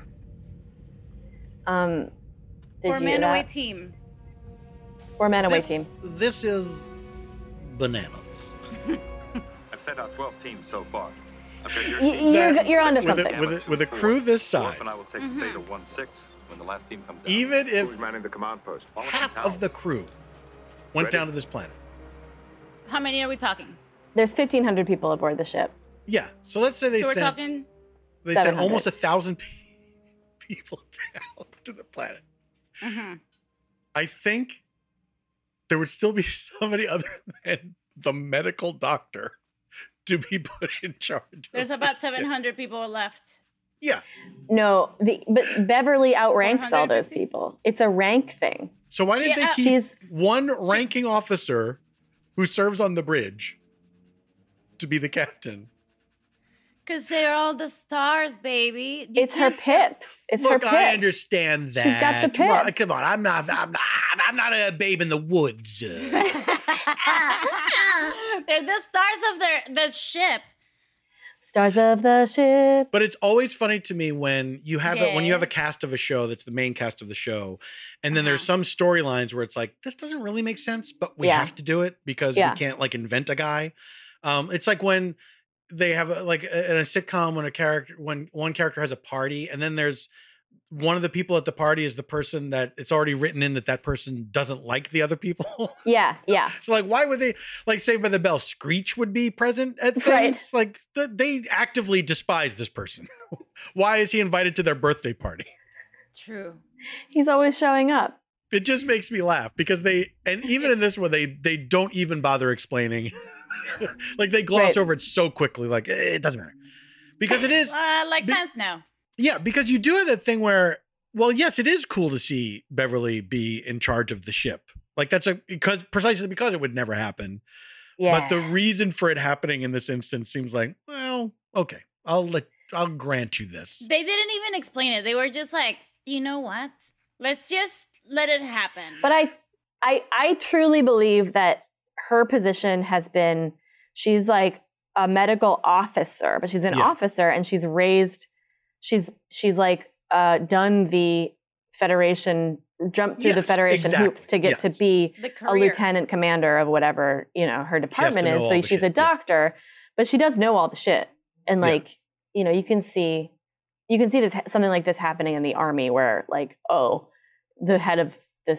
did 4 you man hear away that? team. 4-man away team. This is bananas. I've sent out 12 teams so far. I've got your Y- team. you're onto With something. with a crew this size, Worf and I will take Theta 1-6 when the last team comes down. even Who's if manning the command post? half of the crew went Ready? down to this planet. How many are we talking? There's 1,500 people aboard the ship. Yeah, so let's say they So we're sent talking. they sent 700. almost 1,000 people down to the planet. Mhm. I think there would still be somebody other than the medical doctor to be put in charge. There's of about that ship. 700 people left. Yeah. No, but Beverly outranks all those people. It's a rank thing. So why didn't they keep one ranking officer who serves on the bridge to be the captain? Because they're all the stars, baby. It's her pips. It's her pips. I understand that. She's got the pips. Come on, I'm not a babe in the woods. They're the stars of the ship. Stars of the ship. But it's always funny to me when you have a cast of a show that's the main cast of the show, and then there's some storylines where it's like, this doesn't really make sense, but we have to do it because we can't like invent a guy. It's like when they have in a sitcom when one character has a party, and then there's one of the people at the party is the person that it's already written in that person doesn't like the other people. Yeah. So like, why would they, like, Saved by the Bell, Screech would be present at things? Right. Like they actively despise this person. Why is he invited to their birthday party? True. He's always showing up. It just makes me laugh because even in this one, they don't even bother explaining. Like they gloss over it so quickly. Like it doesn't matter because it is fans know. Yeah, because you do have that thing where, well, yes, it is cool to see Beverly be in charge of the ship. Like that's precisely because it would never happen. Yeah. But the reason for it happening in this instance seems like, well, okay, I'll grant you this. They didn't even explain it. They were just like, you know what? Let's just let it happen. But I truly believe that her position has been, she's like a medical officer, but she's an officer and she's raised. She's like done the Federation, jumped through the Federation hoops to get to be a lieutenant commander of whatever, her department is. So she's a doctor, but she does know all the shit. And you can see this something like this happening in the Army where like, oh, the head of this.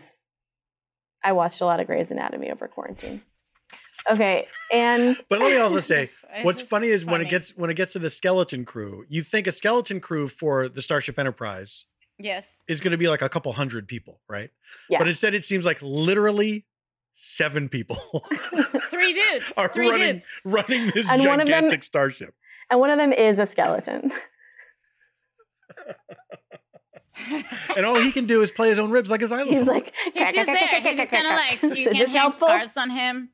I watched a lot of Grey's Anatomy over quarantine. Okay, but let me also say, what's funny is when it gets to the skeleton crew, you think a skeleton crew for the Starship Enterprise, is going to be like a couple hundred people, right? Yeah. But instead, it seems like literally 7 people. 3 dudes are running this gigantic starship, and one of them is a skeleton. And all he can do is play his own ribs like a xylophone. He's like, he's just there. He's just kind of like, you can hang scarves on him.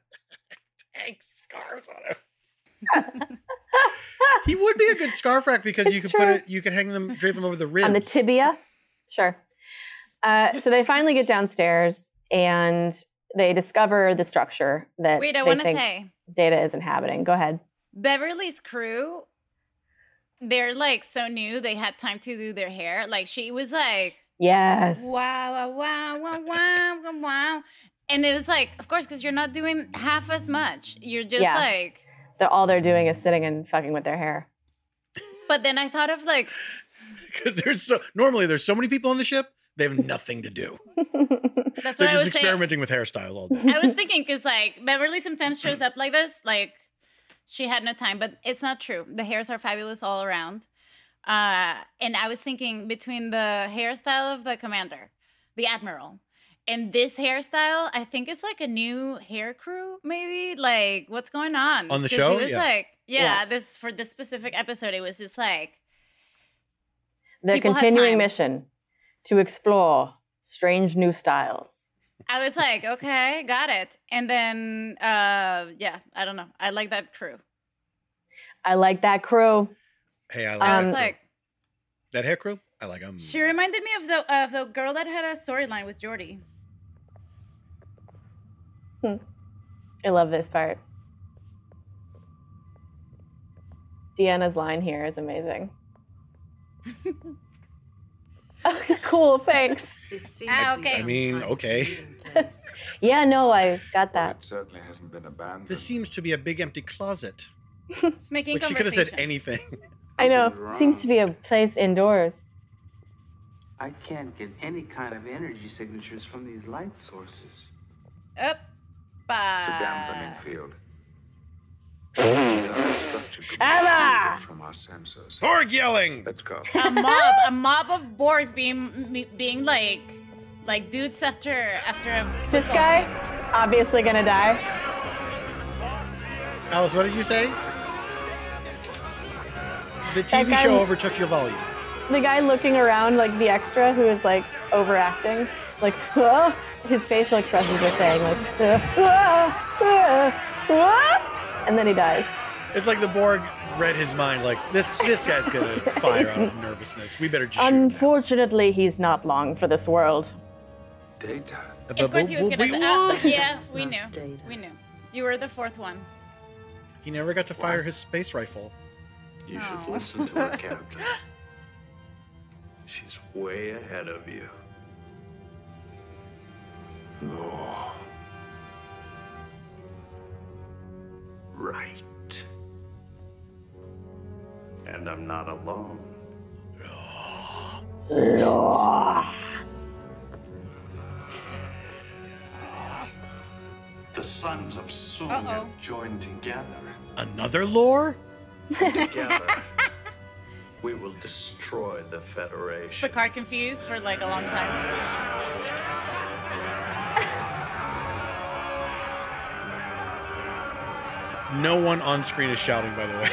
Scarves on him. He would be a good scarf rack because you could hang them, drape them over the ribs. On the tibia. Sure. So they finally get downstairs and they discover the structure that I want to say Data is inhabiting. Go ahead. Beverly's crew, they're like so new. They had time to do their hair. Like she was like, yes. Wow. And it was like, of course, because you're not doing half as much. You're just like... All they're doing is sitting and fucking with their hair. But then I thought of like... Because normally there's so many people on the ship, they have nothing to do. That's what they're I just was experimenting with hairstyle all day. I was thinking, because like Beverly sometimes shows up like this, like she had no time, but it's not true. The hairs are fabulous all around. And I was thinking between the hairstyle of the commander, the admiral, and this hairstyle, I think it's like a new hair crew, maybe. Like, what's going on? On the show? It was like, for this specific episode, it was just like... Their continuing mission to explore strange new styles. I was like, okay, got it. And then, I don't know. I like that crew. I like that crew. Hey, I like that crew. That hair crew? I like them. She reminded me of the girl that had a storyline with Geordi. I love this part. Deanna's line here is amazing. Okay, cool, thanks. Okay. I mean, okay. Yeah, no, I got that. It certainly hasn't been abandoned. This seems to be a big empty closet. It's making like she could have said anything. I know. Seems to be a place indoors. I can't get any kind of energy signatures from these light sources. Up. It's a dampening field. Emma! From our sensors. Borg yelling. Let's go. A mob of Borgs being like dudes after a this guy obviously gonna die. Alice, what did you say? The TV show overtook your volume. The guy looking around like the extra who is like overacting, like his facial expressions are saying like, and then he dies. It's like the Borg read his mind. Like this guy's gonna fire out of nervousness. We better just shoot him now. Unfortunately, he's not long for this world. Data. Of course he was gonna. Yeah, we knew. We knew. You were the fourth one. He never got to fire his space rifle. You should listen to her, Captain. She's way ahead of you. Oh. Right. And I'm not alone. The sons of Soong have joined together. Another lore? Together, we will destroy the Federation. Picard confused for like a long time. No one on screen is shouting, by the way.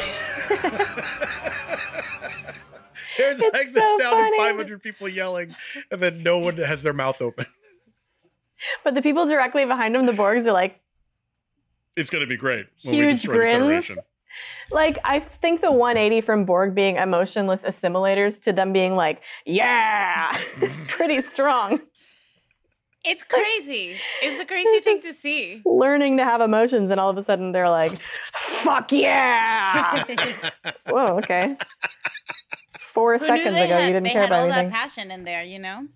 There's like the so sound funny. of 500 people yelling, and then no one has their mouth open. But the people directly behind him, the Borgs, are like It's going to be great when we huge destroy the grins. Federation. Like, I think the 180 from Borg being emotionless assimilators to them being like, yeah, is pretty strong. It's crazy. It's a crazy thing to see. Learning to have emotions, and all of a sudden they're like, fuck yeah. Whoa, okay. 4 Who seconds knew they ago, had, you didn't they care had about all anything. that passion in there, you know?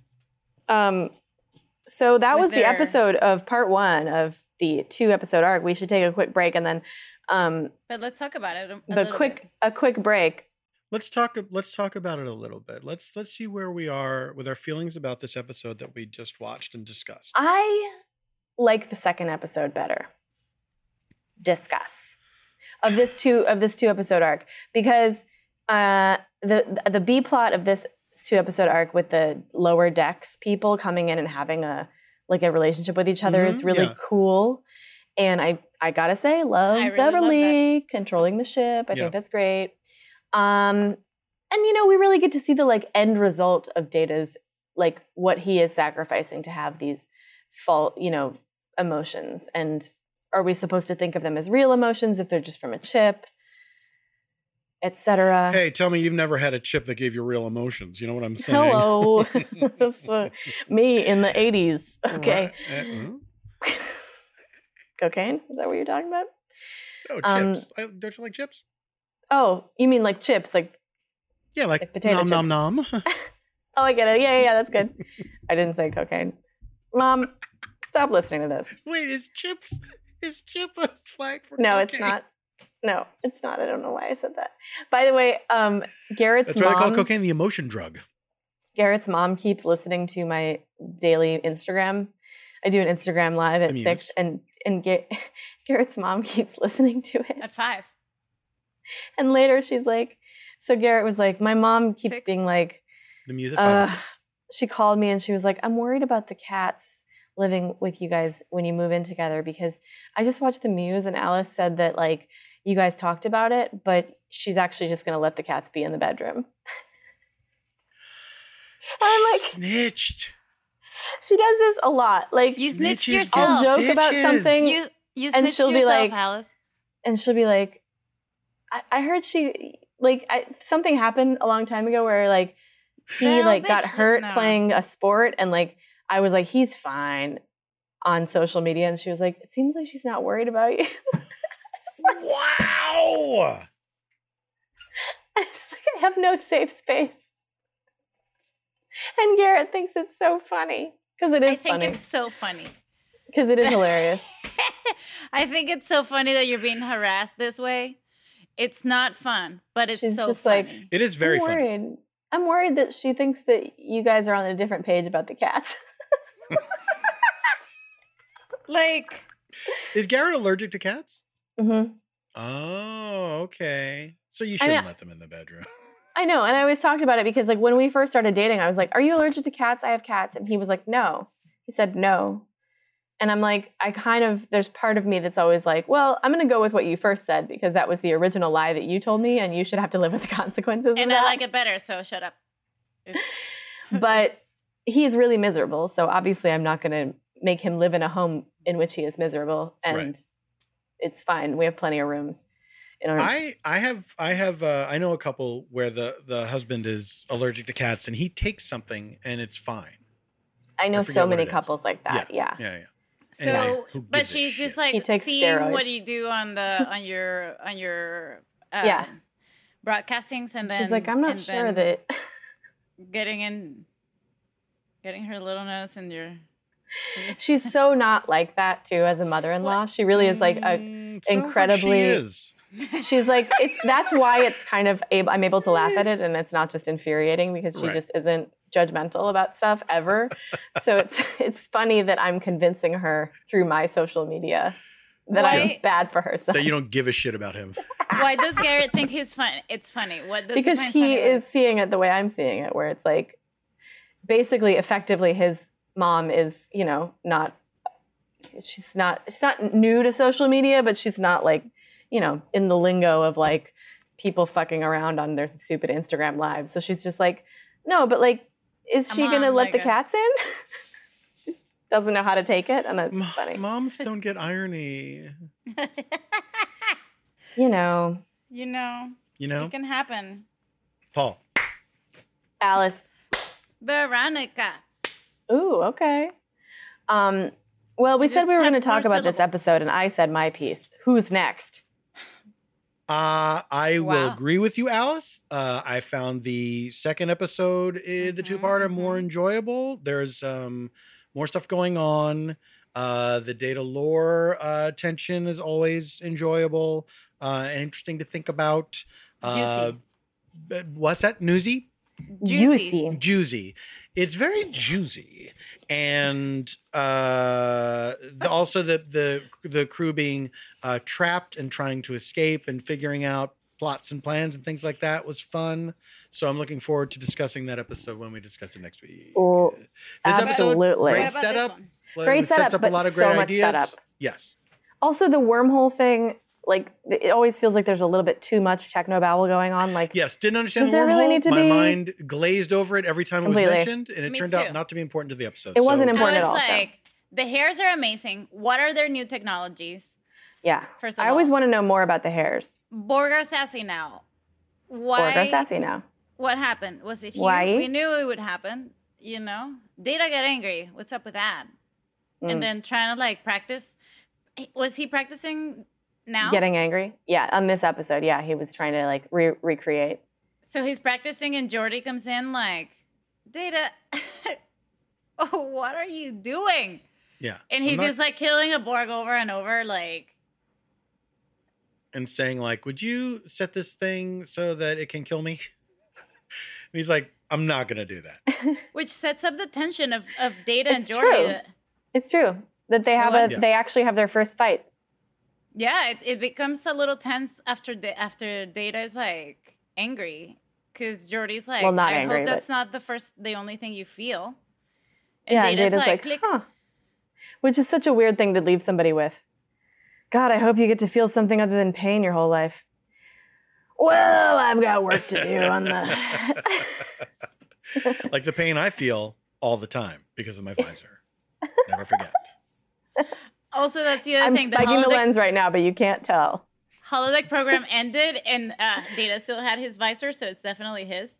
So that With was the their- episode of part 1 of the 2-episode arc. We should take a quick break, and then But let's talk about it. a quick break. Let's talk about it a little bit. Let's see where we are with our feelings about this episode that we just watched and discussed. I like the second episode better. Discuss of this 2-episode arc, because the B plot of this 2-episode arc with the lower decks people coming in and having a relationship with each other is really cool. And I gotta say, love I really Beverly controlling the ship. I think that's great. And we really get to see the end result of Data's what he is sacrificing to have these emotions. And are we supposed to think of them as real emotions if they're just from a chip, etc.? Hey, tell me you've never had a chip that gave you real emotions. You know what I'm saying? Hello. So, me in the 80s. Okay. Cocaine? Is that what you're talking about? No, chips. Don't you like chips? Oh, you mean like chips, Yeah, like potato nom chips. nom nom. Oh, I get it. Yeah, that's good. I didn't say cocaine. Mom, stop listening to this. Wait, is chip a slang for No, cocaine? it's not. No, it's not. I don't know why I said that. By the way, Garrett's That's why they call mom. cocaine the emotion drug. Garrett's mom keeps listening to my daily Instagram. I do an Instagram live at The 6, and Garrett's mom keeps listening to it. At 5. And later she's like, so Garrett was like, my mom keeps 6. being like, The music. 5 or 6. she called me and she was like, I'm worried about the cats living with you guys when you move in together, because I just watched The Muse and Alice said that you guys talked about it, but she's actually just going to let the cats be in the bedroom. I'm like, snitched. She does this a lot. You snitched Snitches yourself. I'll joke Stitches. about something You and snitched she'll be yourself, like, Alice. and she'll be like, I heard she something happened a long time ago where he No, got bitch, hurt no. playing a sport, and I was like, he's fine on social media, and she was like, it seems like she's not worried about you. Wow. I just I have no safe space. And Garrett thinks it's so funny because it is I think funny. it's so funny. Because it is hilarious. I think it's so funny that you're being harassed this way. It's not fun, but it's She's so just funny. It is very I'm funny. worried. I'm worried that she thinks that you guys are on a different page about the cats. Is Garrett allergic to cats? Mm-hmm. Oh, okay. So you I shouldn't mean- let them in the bedroom. I know, and I always talked about it because when we first started dating, I was like, are you allergic to cats? I have cats. And he was like, no. He said no. And I'm like, there's part of me that's always like, well, I'm going to go with what you first said because that was the original lie that you told me and you should have to live with the consequences And of I that. like it better, so shut up. But he's really miserable. So obviously I'm not going to make him live in a home in which he is miserable. And it's fine. We have plenty of rooms. I know a couple where the husband is allergic to cats and he takes something and it's fine. I know so many couples like that. Yeah. So, but she's just like He takes seeing steroids. what you do on the on your broadcastings, and then She's like, I'm not sure that getting her little nose in your. she's so not like that too as a mother-in-law. She really is like incredibly. Like she is. She's like that's why it's kind of I'm able to laugh at it, and it's not just infuriating because she just isn't judgmental about stuff ever. So it's funny that I'm convincing her through my social media that I'm bad for her son. That you don't give a shit about him. Why does Garrett think he's fun? It's funny. What does because he is seeing it the way I'm seeing it, where it's like basically effectively his mom is, she's not new to social media, but she's not like, in the lingo of like people fucking around on their stupid Instagram lives. So she's just like, no, but like, is she going to let the cats in? She just doesn't know how to take it. And it's funny. Moms don't get irony. You know, it can happen. Paul. Alice. Veronica. Ooh, okay. Well, we said we were going to talk about this episode, and I said my piece. Who's next? I will agree with you, Alice. I found the second episode, the two-parter, more enjoyable. There's more stuff going on. The Data lore tension is always enjoyable and interesting to think about. Juicy. What's that? Newsy? Juicy. It's very juicy. And also the crew being trapped and trying to escape and figuring out plots and plans and things like that was fun. So I'm looking forward to discussing that episode when we discuss it next week. Oh, this absolutely. episode, great setup. Great setup, sets up but a lot of so great much ideas. setup. Yes. Also, the wormhole thing, like, it always feels like there's a little bit too much technobabble going on. Like, yes, didn't understand does the there wormhole. really need to My be? mind glazed over it every time Completely. it was mentioned, and it Me turned too. out not to be important to the episode. It wasn't So- important at I all. was so. like, the hairs are amazing. What are their new technologies? Yeah. First of I always all. want to know more about the hairs. Borg are sassy now. Why? Borg are sassy now. What happened? Was it here? Why? We knew it would happen. Data got angry. What's up with that? And then trying to like practice. Was he practicing now? Getting angry? Yeah, on this episode, yeah, he was trying to like recreate. So he's practicing, and Geordi comes in like, Data, oh, what are you doing? Yeah. And he's I'm not- just like killing a Borg over and over, like. and saying like, would you set this thing so that it can kill me? And he's like, I'm not going to do that. Which sets up the tension of Data and It's Geordi. true. It's true that they have Yeah. they actually have their first fight. Yeah, it becomes a little tense after Data is like angry, because Geordi's like, Well, not I angry, hope but- that's not the only thing you feel. Yeah, and Data's Data's like, click. huh. Which is such a weird thing to leave somebody with. God, I hope you get to feel something other than pain your whole life. Well, I've got work to do on the... Like the pain I feel all the time because of my visor. Never forget. Also, that's the other I'm thing. The spiking the holodeck, lens right now, but you can't tell. holodeck program ended, and Data still had his visor, so it's definitely his.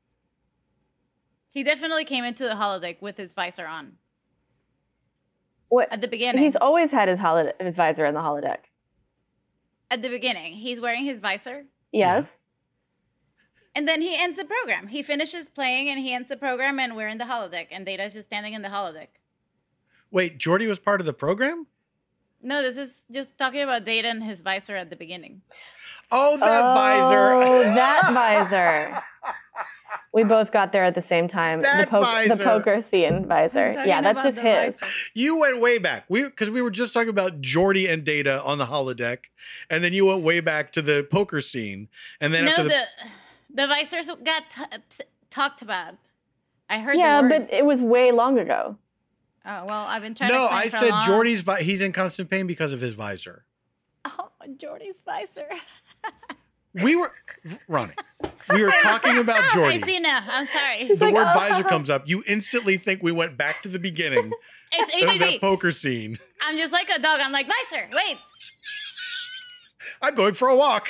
He definitely came into the holodeck with his visor on. What? At the beginning. He's always had his visor in the holodeck. At the beginning, he's wearing his visor. Yes. And then he ends the program. He finishes playing and he ends the program, and we're in the holodeck, and Data's just standing in the holodeck. Wait, Geordi was part of the program? No, this is just talking about Data and his visor at the beginning. Oh, that visor. Oh, that visor. We both got there at the same time. That the visor. poker scene visor. talking Yeah, that's about just the his. visor. You went way back. Because we were just talking about Geordi and Data on the holodeck, and then you went way back to the poker scene, and then No, after the visors got talked about. I heard Yeah, the word. but it was way long ago. Oh, well, I've been trying No, to I explain for said long. Jordy's. He's in constant pain because of his visor. Oh, Jordy's visor. We were Ronnie. We were talking about Jordy. I see now. I'm sorry. The word visor comes up. You instantly think we went back to the beginning It's of that ADD. poker scene. I'm just like a dog. I'm like, visor, wait. I'm going for a walk.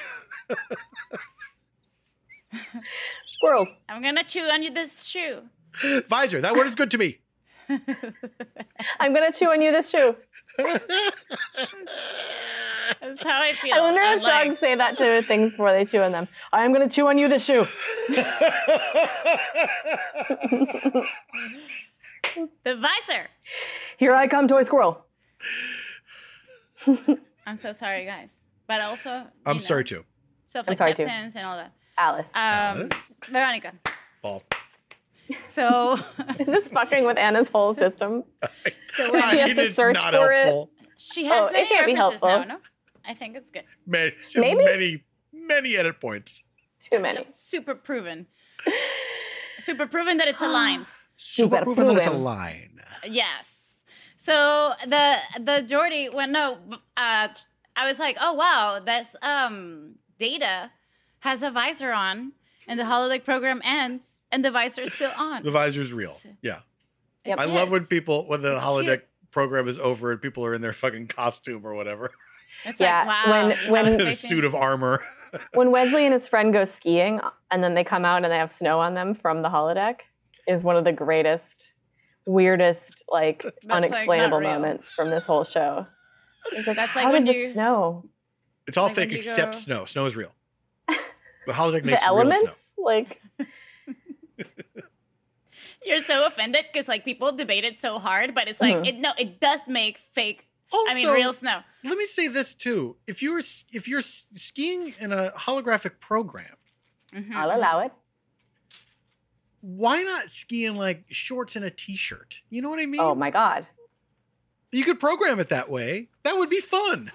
Squirrels. I'm going to chew on this shoe. Visor. That word is good to me. I'm going to chew on you this shoe. That's how I feel. I wonder I'm if like, dogs say that to things before they chew on them. I'm going to chew on you this shoe. the visor. Here I come, toy squirrel. I'm so sorry, guys. But also, I'm sorry too. self-acceptance and all that. Alice. Veronica. Ball. So Is this fucking with Anna's whole system? So Where she has to It's search not for helpful. she has it many can't be references helpful. now, no? I think it's good. Man, she has Maybe? many edit points. Too many. Super proven. Super proven that it's aligned. Super proven that it's a line. Yes. So the Jordy I was like, oh wow, that's Data has a visor on, and the holodeck program ends, and the visor's still on. The visor's real. Yeah. Yep. I love when the holodeck cute. program is over and people are in their fucking costume or whatever. It's Yeah, like, wow. when- In a suit of armor. When Wesley and his friend go skiing and then they come out and they have snow on them from the holodeck is one of the greatest, weirdest, like unexplainable not real. moments from this whole show. It's like, That's how like when did you- the snow? It's all Like when fake you except go- snow. Snow is real. The holodeck makes The real snow. elements? Like, You're so offended because like people debate it so hard, but it's like it does make fake. Also, real snow. Let me say this too: if you're skiing in a holographic program, I'll allow it. why not ski in like shorts and a t-shirt? You know what I mean? Oh my God. You could program it that way. That would be fun.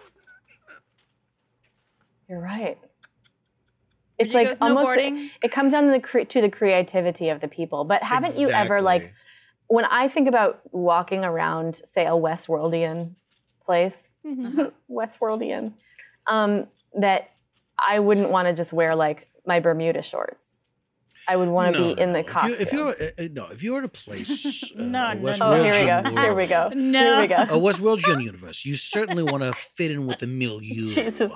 You're right. Would It's you like go almost snowboarding? it comes down to the creativity of the people. But haven't you ever like Exactly. when I think about walking around, say, a Westworldian place, Westworldian, that I wouldn't want to just wear like my Bermuda shorts. I would want to be in the costume. If you're at a place, No, no, Westworld, no. Oh, here we go. Here we go. No. Here we go. A Westworldian universe, you certainly want to fit in with the milieu. Jesus.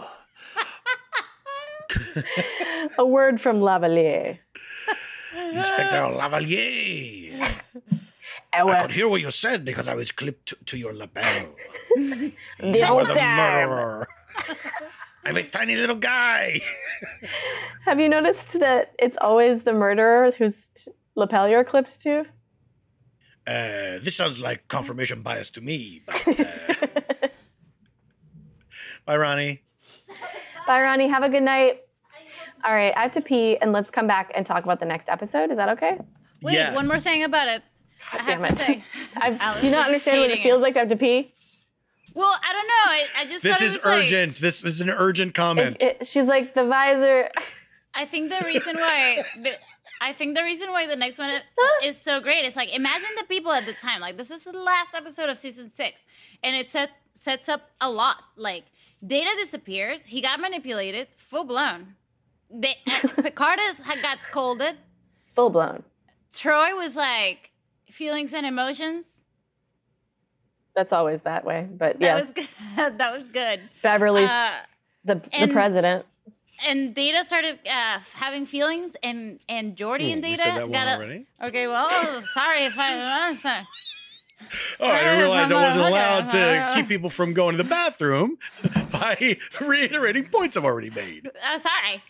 A word from Lavalier. Inspector Lavalier. I could hear what you said because I was clipped to your lapel. The You whole are the time. murderer. I'm a tiny little guy. Have you noticed that it's always the murderer whose lapel you're clipped to? This sounds like confirmation bias to me, but bye, Ronnie. Bye, Ronnie. Have a good night. All right, I have to pee, and let's come back and talk about the next episode. Is that okay? Wait, Yes. one more thing about it. God I damn have it. to say. Do you not understand what it hating feels like to have to pee? Well, I don't know. I just This thought it is was like- urgent. This is an urgent comment. She's like, the visor. I think the reason why the next one is so great is like imagine the people at the time. Like this is the last episode of season 6, and it sets up a lot. Like Data disappears, he got manipulated, full blown. Picard got scolded. Full blown. Troy was like feelings and emotions. That's always that way, but That yes. was good. That was good. Beverly's the and- president. And Data started having feelings, and Geordi and we Data said that one got already? Okay, well, sorry if I'm sorry. Oh, I didn't realize I wasn't allowed to keep people from going to the bathroom by reiterating points I've already made. Sorry.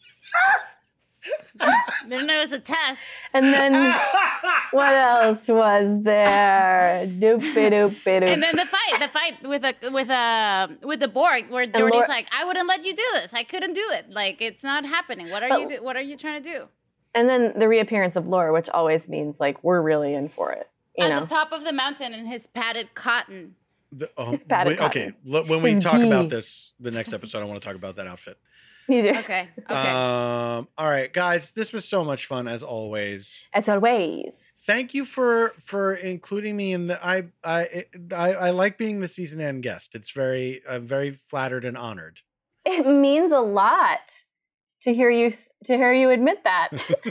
Didn't know it was a test. And then what else was there? Doopy doopy doop. And then the fight with the Borg, where Geordi's like, I wouldn't let you do this. I couldn't do it. Like it's not happening. What are you trying to do? And then the reappearance of Laura, which always means like we're really in for it. You At know? the top of the mountain in his padded cotton. Okay, when we talk about this, the next episode, I want to talk about that outfit. You do. Okay. All right, guys, this was so much fun as always. As always. Thank you for including me in the. I like being the season end guest. It's very flattered and honored. It means a lot to hear you admit that.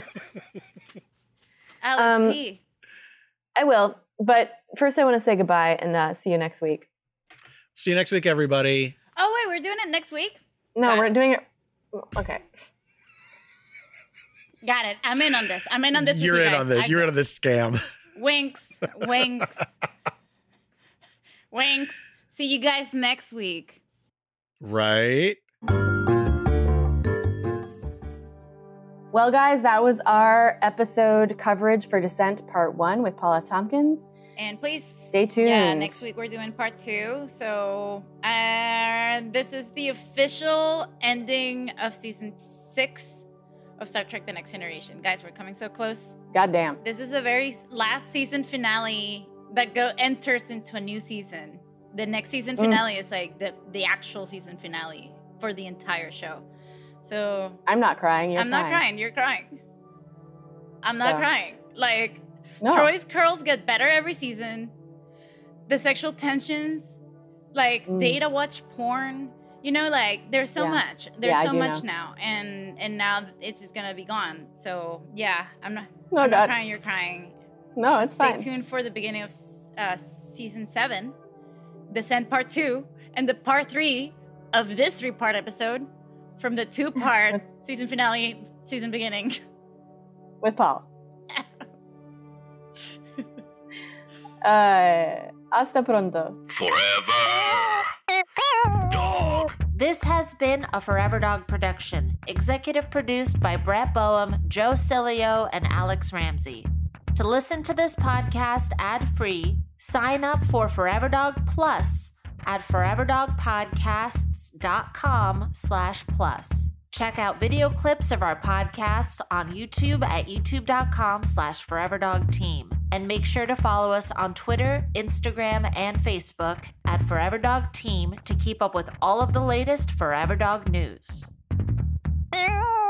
Alice P. I will, but first I want to say goodbye and see you next week. See you next week, everybody. Oh wait, we're doing it next week? No, we're doing it. Okay. Got it. I'm in on this. You're in on this. You're in on this scam. Winks. Winks. See you guys next week. Right. Well, guys, that was our episode coverage for Descent Part 1 with Paul F. Tompkins. And please stay tuned. Yeah, next week we're doing Part 2. So this is the official ending of Season 6 of Star Trek The Next Generation. Guys, we're coming so close. Goddamn. This is the very last season finale that enters into a new season. The next season finale is like the actual season finale for the entire show. So I'm not crying. I'm not crying. You're crying. I'm not crying. Like Troy's curls get better every season. The sexual tensions, like Data watch porn. You know, like there's so much. There's so much now, and now it's just gonna be gone. So yeah, I'm not crying. You're crying. No, it's fine. Stay tuned for the beginning of season 7, Descent Part 2, and the Part 3 of this 3-part episode. From the 2-part season finale, season beginning. With Paul. Hasta pronto. Forever Dog. This has been a Forever Dog production. Executive produced by Brett Boehm, Joe Cilio, and Alex Ramsey. To listen to this podcast ad-free, sign up for Forever Dog Plus at foreverdogpodcasts.com/plus. Check out video clips of our podcasts on YouTube at youtube.com/foreverdogteam. And make sure to follow us on Twitter, Instagram, and Facebook at Forever Dog Team to keep up with all of the latest Forever Dog news.